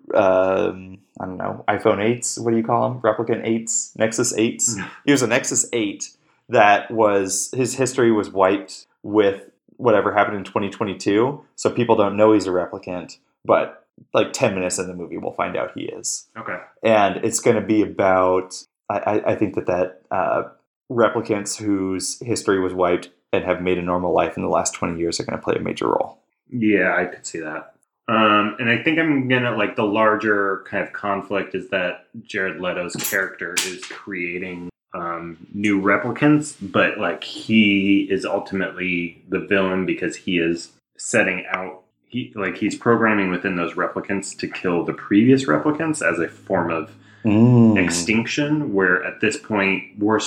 I don't know, iPhone 8s. What do you call them? Replicant 8s, Nexus 8s. He was a Nexus 8 that was his history was wiped with whatever happened in 2022. So people don't know he's a replicant, but like 10 minutes in the movie, we'll find out he is. Okay. And it's going to be about, I think that replicants whose history was wiped and have made a normal life in the last 20 years are going to play a major role. Yeah, I could see that. And I think I'm gonna like the larger kind of conflict is that Jared Leto's character is creating new replicants, but like he is ultimately the villain because he is setting out he's programming within those replicants to kill the previous replicants as a form of extinction, where at this point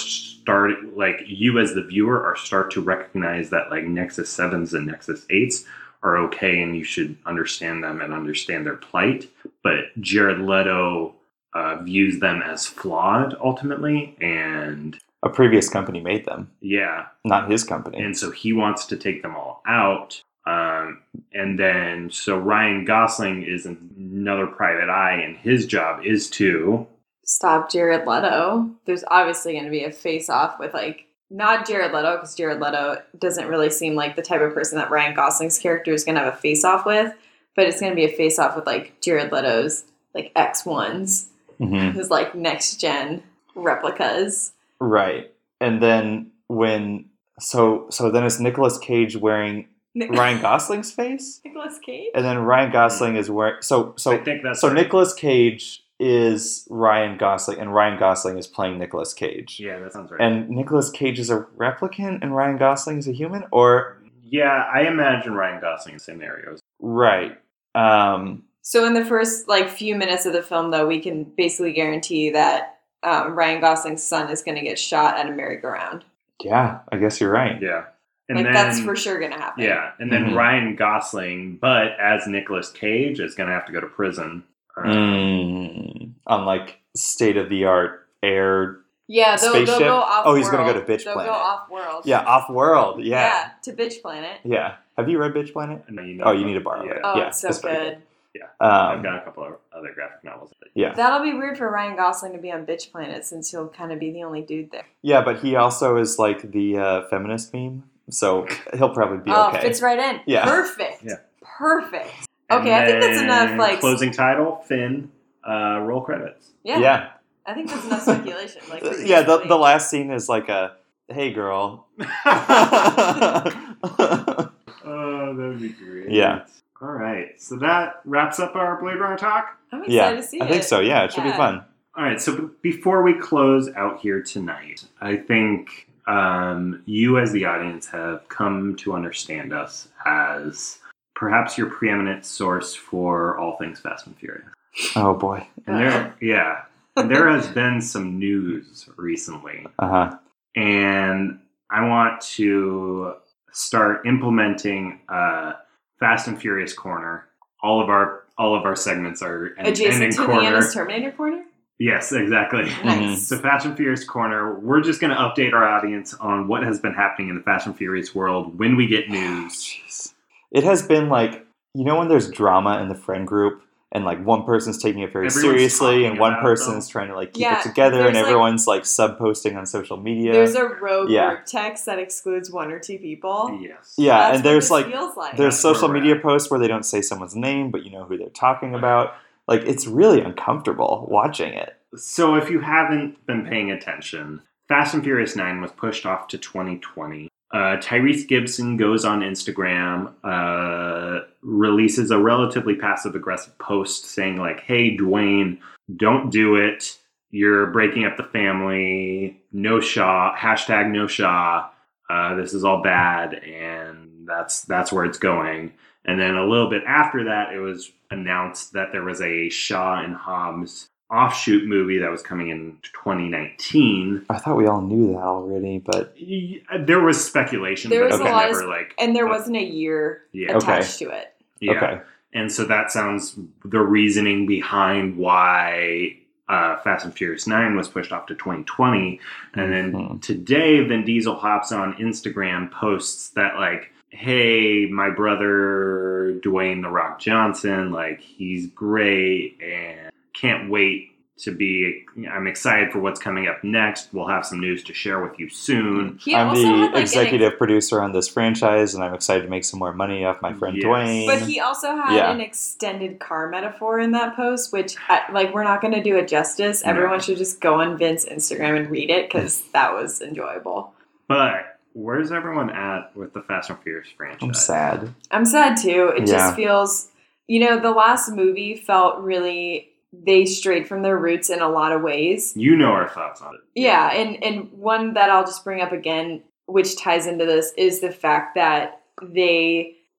you as the viewer start to recognize that like Nexus 7s and Nexus 8s are okay and you should understand them and understand their plight. But Jared Leto views them as flawed ultimately, and a previous company made them. Yeah. Not his company. And so he wants to take them all out. And then, so Ryan Gosling is another private eye, and his job is to stop Jared Leto. There's obviously going to be a face-off with, like, not Jared Leto, because Jared Leto doesn't really seem like the type of person that Ryan Gosling's character is going to have a face-off with, but it's going to be a face-off with, like, Jared Leto's, like, X1s, his, like, next-gen replicas. Right. And then so then is Nicolas Cage wearing Ryan Gosling's face? Nicolas Cage? And then Ryan Gosling is wearing I think that's right. Nicolas Cage is Ryan Gosling and Ryan Gosling is playing Nicolas Cage. Yeah, that sounds right. And Nicolas Cage is a replicant and Ryan Gosling is a human? Or yeah, I imagine Ryan Gosling in scenarios. Right. So in the first like few minutes of the film though, we can basically guarantee that Ryan Gosling's son is going to get shot at a merry-go-round. Yeah, I guess you're right. Yeah. And like, then, that's for sure going to happen. Yeah, and then Ryan Gosling, but as Nicolas Cage, is going to have to go to prison. On like state-of-the-art air yeah, they'll go off-world. Oh, he's going to go to Bitch Planet. Planet. They'll go off-world. Yeah, off-world. Yeah. Yeah, to Bitch Planet. Yeah. Have you read Bitch Planet? No, you need to borrow it. Oh, yeah, it's so good. Yeah, I've got a couple of other graphic novels. Yeah. That'll be weird for Ryan Gosling to be on Bitch Planet since he'll kind of be the only dude there. Yeah, but he also is like the feminist meme, so he'll probably be okay. Oh, fits right in. Yeah. Perfect. Yeah. Perfect. And okay, I think that's enough. Like closing title, Finn, roll credits. Yeah. I think that's enough speculation. Like, yeah, the last scene is like a, hey girl. Oh, that would be great. Yeah. All right, so that wraps up our Blade Runner talk. I'm excited to see it. I think so. Yeah, it should be fun. All right, so before we close out here tonight, I think you as the audience have come to understand us as perhaps your preeminent source for all things Fast and Furious. Oh boy. And there has been some news recently. And I want to start implementing Fast and Furious Corner. All of our segments are adjacent to corner. the Anna's Terminator Corner? Yes, exactly. Nice. So Fast and Furious Corner, we're just going to update our audience on what has been happening in the Fast and Furious world when we get news. It has been like, you know when there's drama in the friend group and like one person's taking it very seriously and one person's trying to like keep it together and everyone's like sub-posting on social media. There's a rogue group text that excludes one or two people. Yes. Yeah, that's and there's what like, this feels like. there's social media posts where they don't say someone's name, but you know who they're talking about. Like, it's really uncomfortable watching it. So if you haven't been paying attention, Fast and Furious 9 was pushed off to 2020. Tyrese Gibson goes on Instagram, releases a relatively passive-aggressive post saying, like, hey, Dwayne, don't do it. You're breaking up the family. No Shaw. Hashtag no Shaw. This is all bad, and that's where it's going. And then a little bit after that, it was announced that there was a Shaw and Hobbs offshoot movie that was coming in 2019. I thought we all knew that already, but there was speculation. There was but a lot never, of, and there wasn't a year attached to it. Yeah. Okay. And so that sounds the reasoning behind why Fast and Furious 9 was pushed off to 2020. And then today, Vin Diesel hops on Instagram, posts that like, hey, my brother Dwayne The Rock Johnson, like, he's great and can't wait I'm excited for what's coming up next. We'll have some news to share with you soon. I'm the executive producer on this franchise, and I'm excited to make some more money off my friend Dwayne. But he also had an extended car metaphor in that post, which, we're not going to do it justice. Everyone should just go on Vince's Instagram and read it, because that was enjoyable. But where's everyone at with the Fast and Furious franchise? I'm sad, too. It just feels... the last movie felt really... They strayed from their roots in a lot of ways. You know our thoughts on it. Yeah, and one that I'll just bring up again, which ties into this, is the fact that they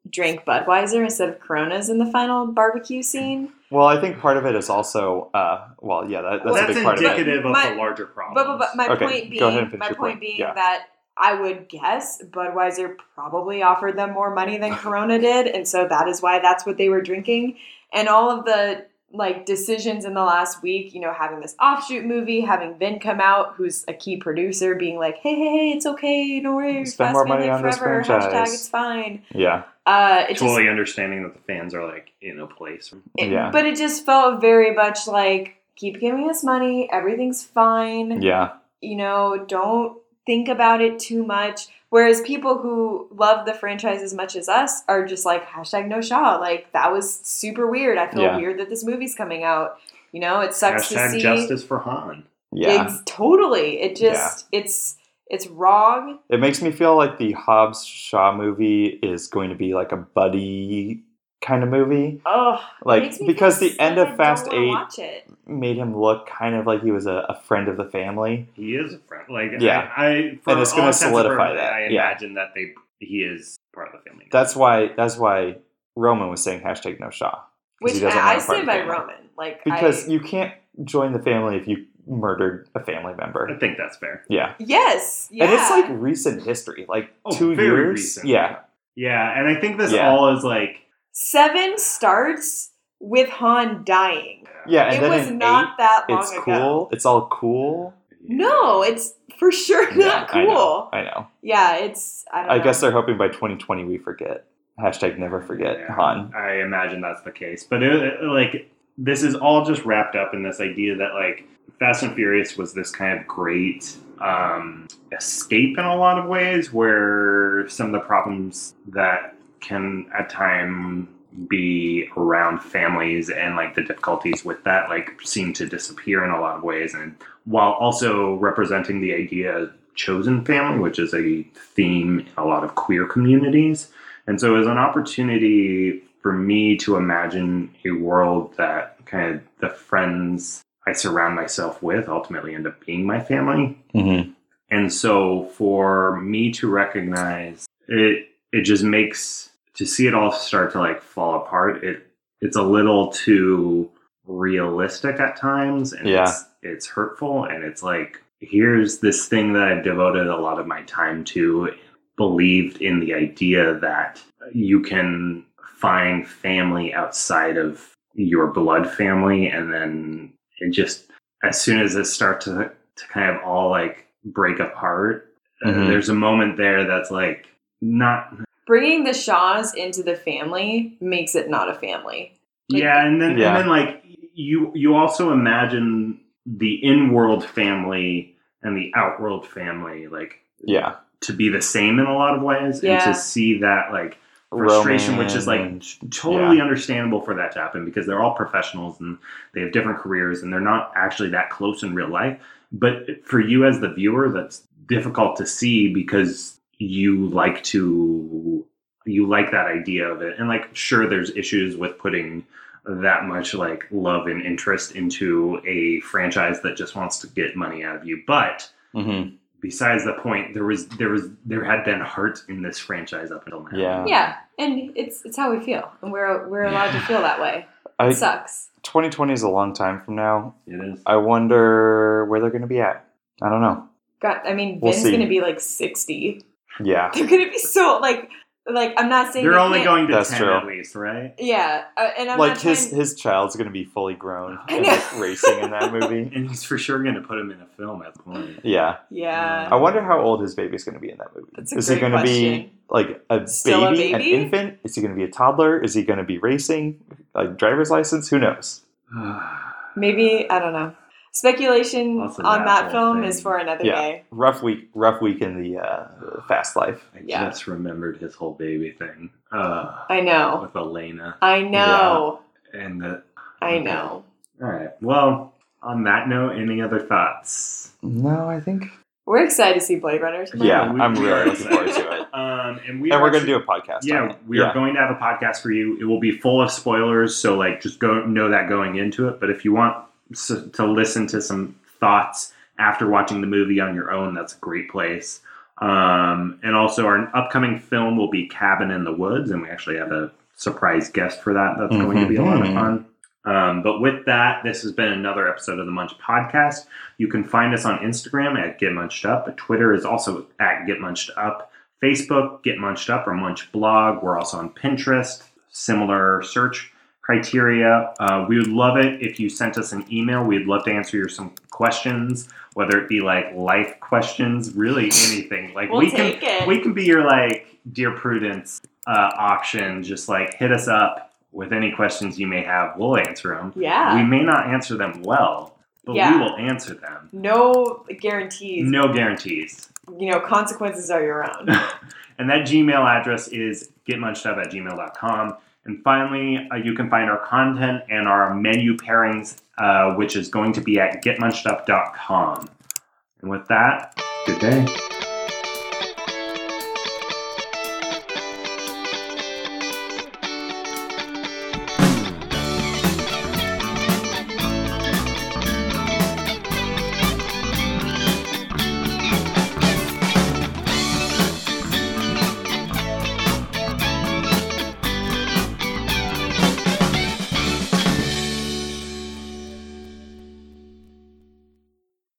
drank Budweiser instead of Coronas in the final barbecue scene. Well, I think part of it is also, that's a big part of it. indicative of the larger problem. But my Okay, point go ahead and being, finish your point. Yeah. that I would guess Budweiser probably offered them more money than Corona did, and so that is why that's what they were drinking. And all of the like decisions in the last week, having this offshoot movie, having Vin come out, who's a key producer, being like, hey, it's okay, don't worry, Spend more money on this forever, franchise. #it's fine. Yeah. Totally understanding that the fans are like in a place. But it just felt very much like, keep giving us money, everything's fine. Yeah. Don't think about it too much. Whereas people who love the franchise as much as us are just like, #no Shaw. Like, that was super weird. I feel weird that this movie's coming out. It sucks to see. #justice for Han. Yeah. Totally. It just, it's wrong. It makes me feel like the Hobbs Shaw movie is going to be like a buddy kind of movie. Oh, like, because the end of Fast 8 watch it. made him look kind of like he was a friend of the family. He is a friend. Like, yeah. and it's going to solidify that. I imagine that he is part of the family. That's why Roman was saying #no Shaw. Which I stand by Roman. Because you can't join the family if you murdered a family member. I think that's fair. Yeah. Yes. Yeah. And it's like recent history, like 2 years. Recent. Yeah. Yeah, and I think this all is like 7 starts with Han dying. Yeah, and it then was not that long ago. Cool. It's all cool. No, it's for sure not cool. I know. Yeah, it's. I don't know. I guess they're hoping by 2020 we forget. #never forget Han. I imagine that's the case, but this is all just wrapped up in this idea that like Fast and Furious was this kind of great escape in a lot of ways, where some of the problems that can at time be around families and like the difficulties with that like seem to disappear in a lot of ways, and while also representing the idea of chosen family, which is a theme in a lot of queer communities. And so it was an opportunity for me to imagine a world that kind of the friends I surround myself with ultimately end up being my family. Mm-hmm. And so for me to recognize it just makes, to see it all start to like fall apart, it's a little too realistic at times, and it's hurtful, and it's like, here's this thing that I've devoted a lot of my time to, believed in the idea that you can find family outside of your blood family, and then it just, as soon as it starts to kind of all like break apart, there's a moment there that's like, not bringing the Shaws into the family makes it not a family. And then like you also imagine the in-world family and the out-world family like to be the same in a lot of ways, and to see that like frustration, which is like totally understandable for that to happen, because they're all professionals and they have different careers and they're not actually that close in real life. But for you as the viewer, that's difficult to see because you like that idea of it. And like, sure, there's issues with putting that much like love and interest into a franchise that just wants to get money out of you. But besides the point, there had been heart in this franchise up until now. Yeah, and it's how we feel, and we're allowed to feel that way. It sucks. 2020 is a long time from now. It is. I wonder where they're going to be at. I don't know. God, I mean, Vin's going to be like 60. Yeah, they're going to be so like I'm not saying they're only going to 10 at least, right? Yeah, and I'm like not his child's going to be fully grown and like racing in that movie, and he's for sure going to put him in a film at the point. Yeah. I wonder how old his baby's going to be in that movie. Is he going to be like a baby, an infant? Is he going to be a toddler? Is he going to be racing, like driver's license? Who knows? Maybe, I don't know. Speculation on that film is for another day. Rough week in the Fast life. I just remembered his whole baby thing. I know. With Elena. I know. Yeah. And I know. All right. Well, on that note, any other thoughts? No, I think we're excited to see Blade Runner tomorrow. Yeah, I'm really looking forward to it. And we're going to do a podcast. Yeah, we are going to have a podcast for you. It will be full of spoilers, so like just know that going into it. But if you want to listen to some thoughts after watching the movie on your own, that's a great place. And also our upcoming film will be Cabin in the Woods, and we actually have a surprise guest for that. That's going to be a lot of fun. But with that, this has been another episode of the Munch Podcast. You can find us on Instagram at Get Munched Up. Twitter is also at Get Munched Up. Facebook, Get Munched Up, or Munch Blog. We're also on Pinterest. Similar search criteria. We would love it if you sent us an email. We'd love to answer some questions, whether it be like life questions, really anything. Like we'll take it. We can be your like Dear Prudence option. Just like hit us up with any questions you may have. We'll answer them. Yeah. We may not answer them well, but we will answer them. No guarantees. No guarantees. Consequences are your own. And that Gmail address is getmunchedup@gmail.com. And finally, you can find our content and our menu pairings, which is going to be at getmunchedup.com. And with that, good day.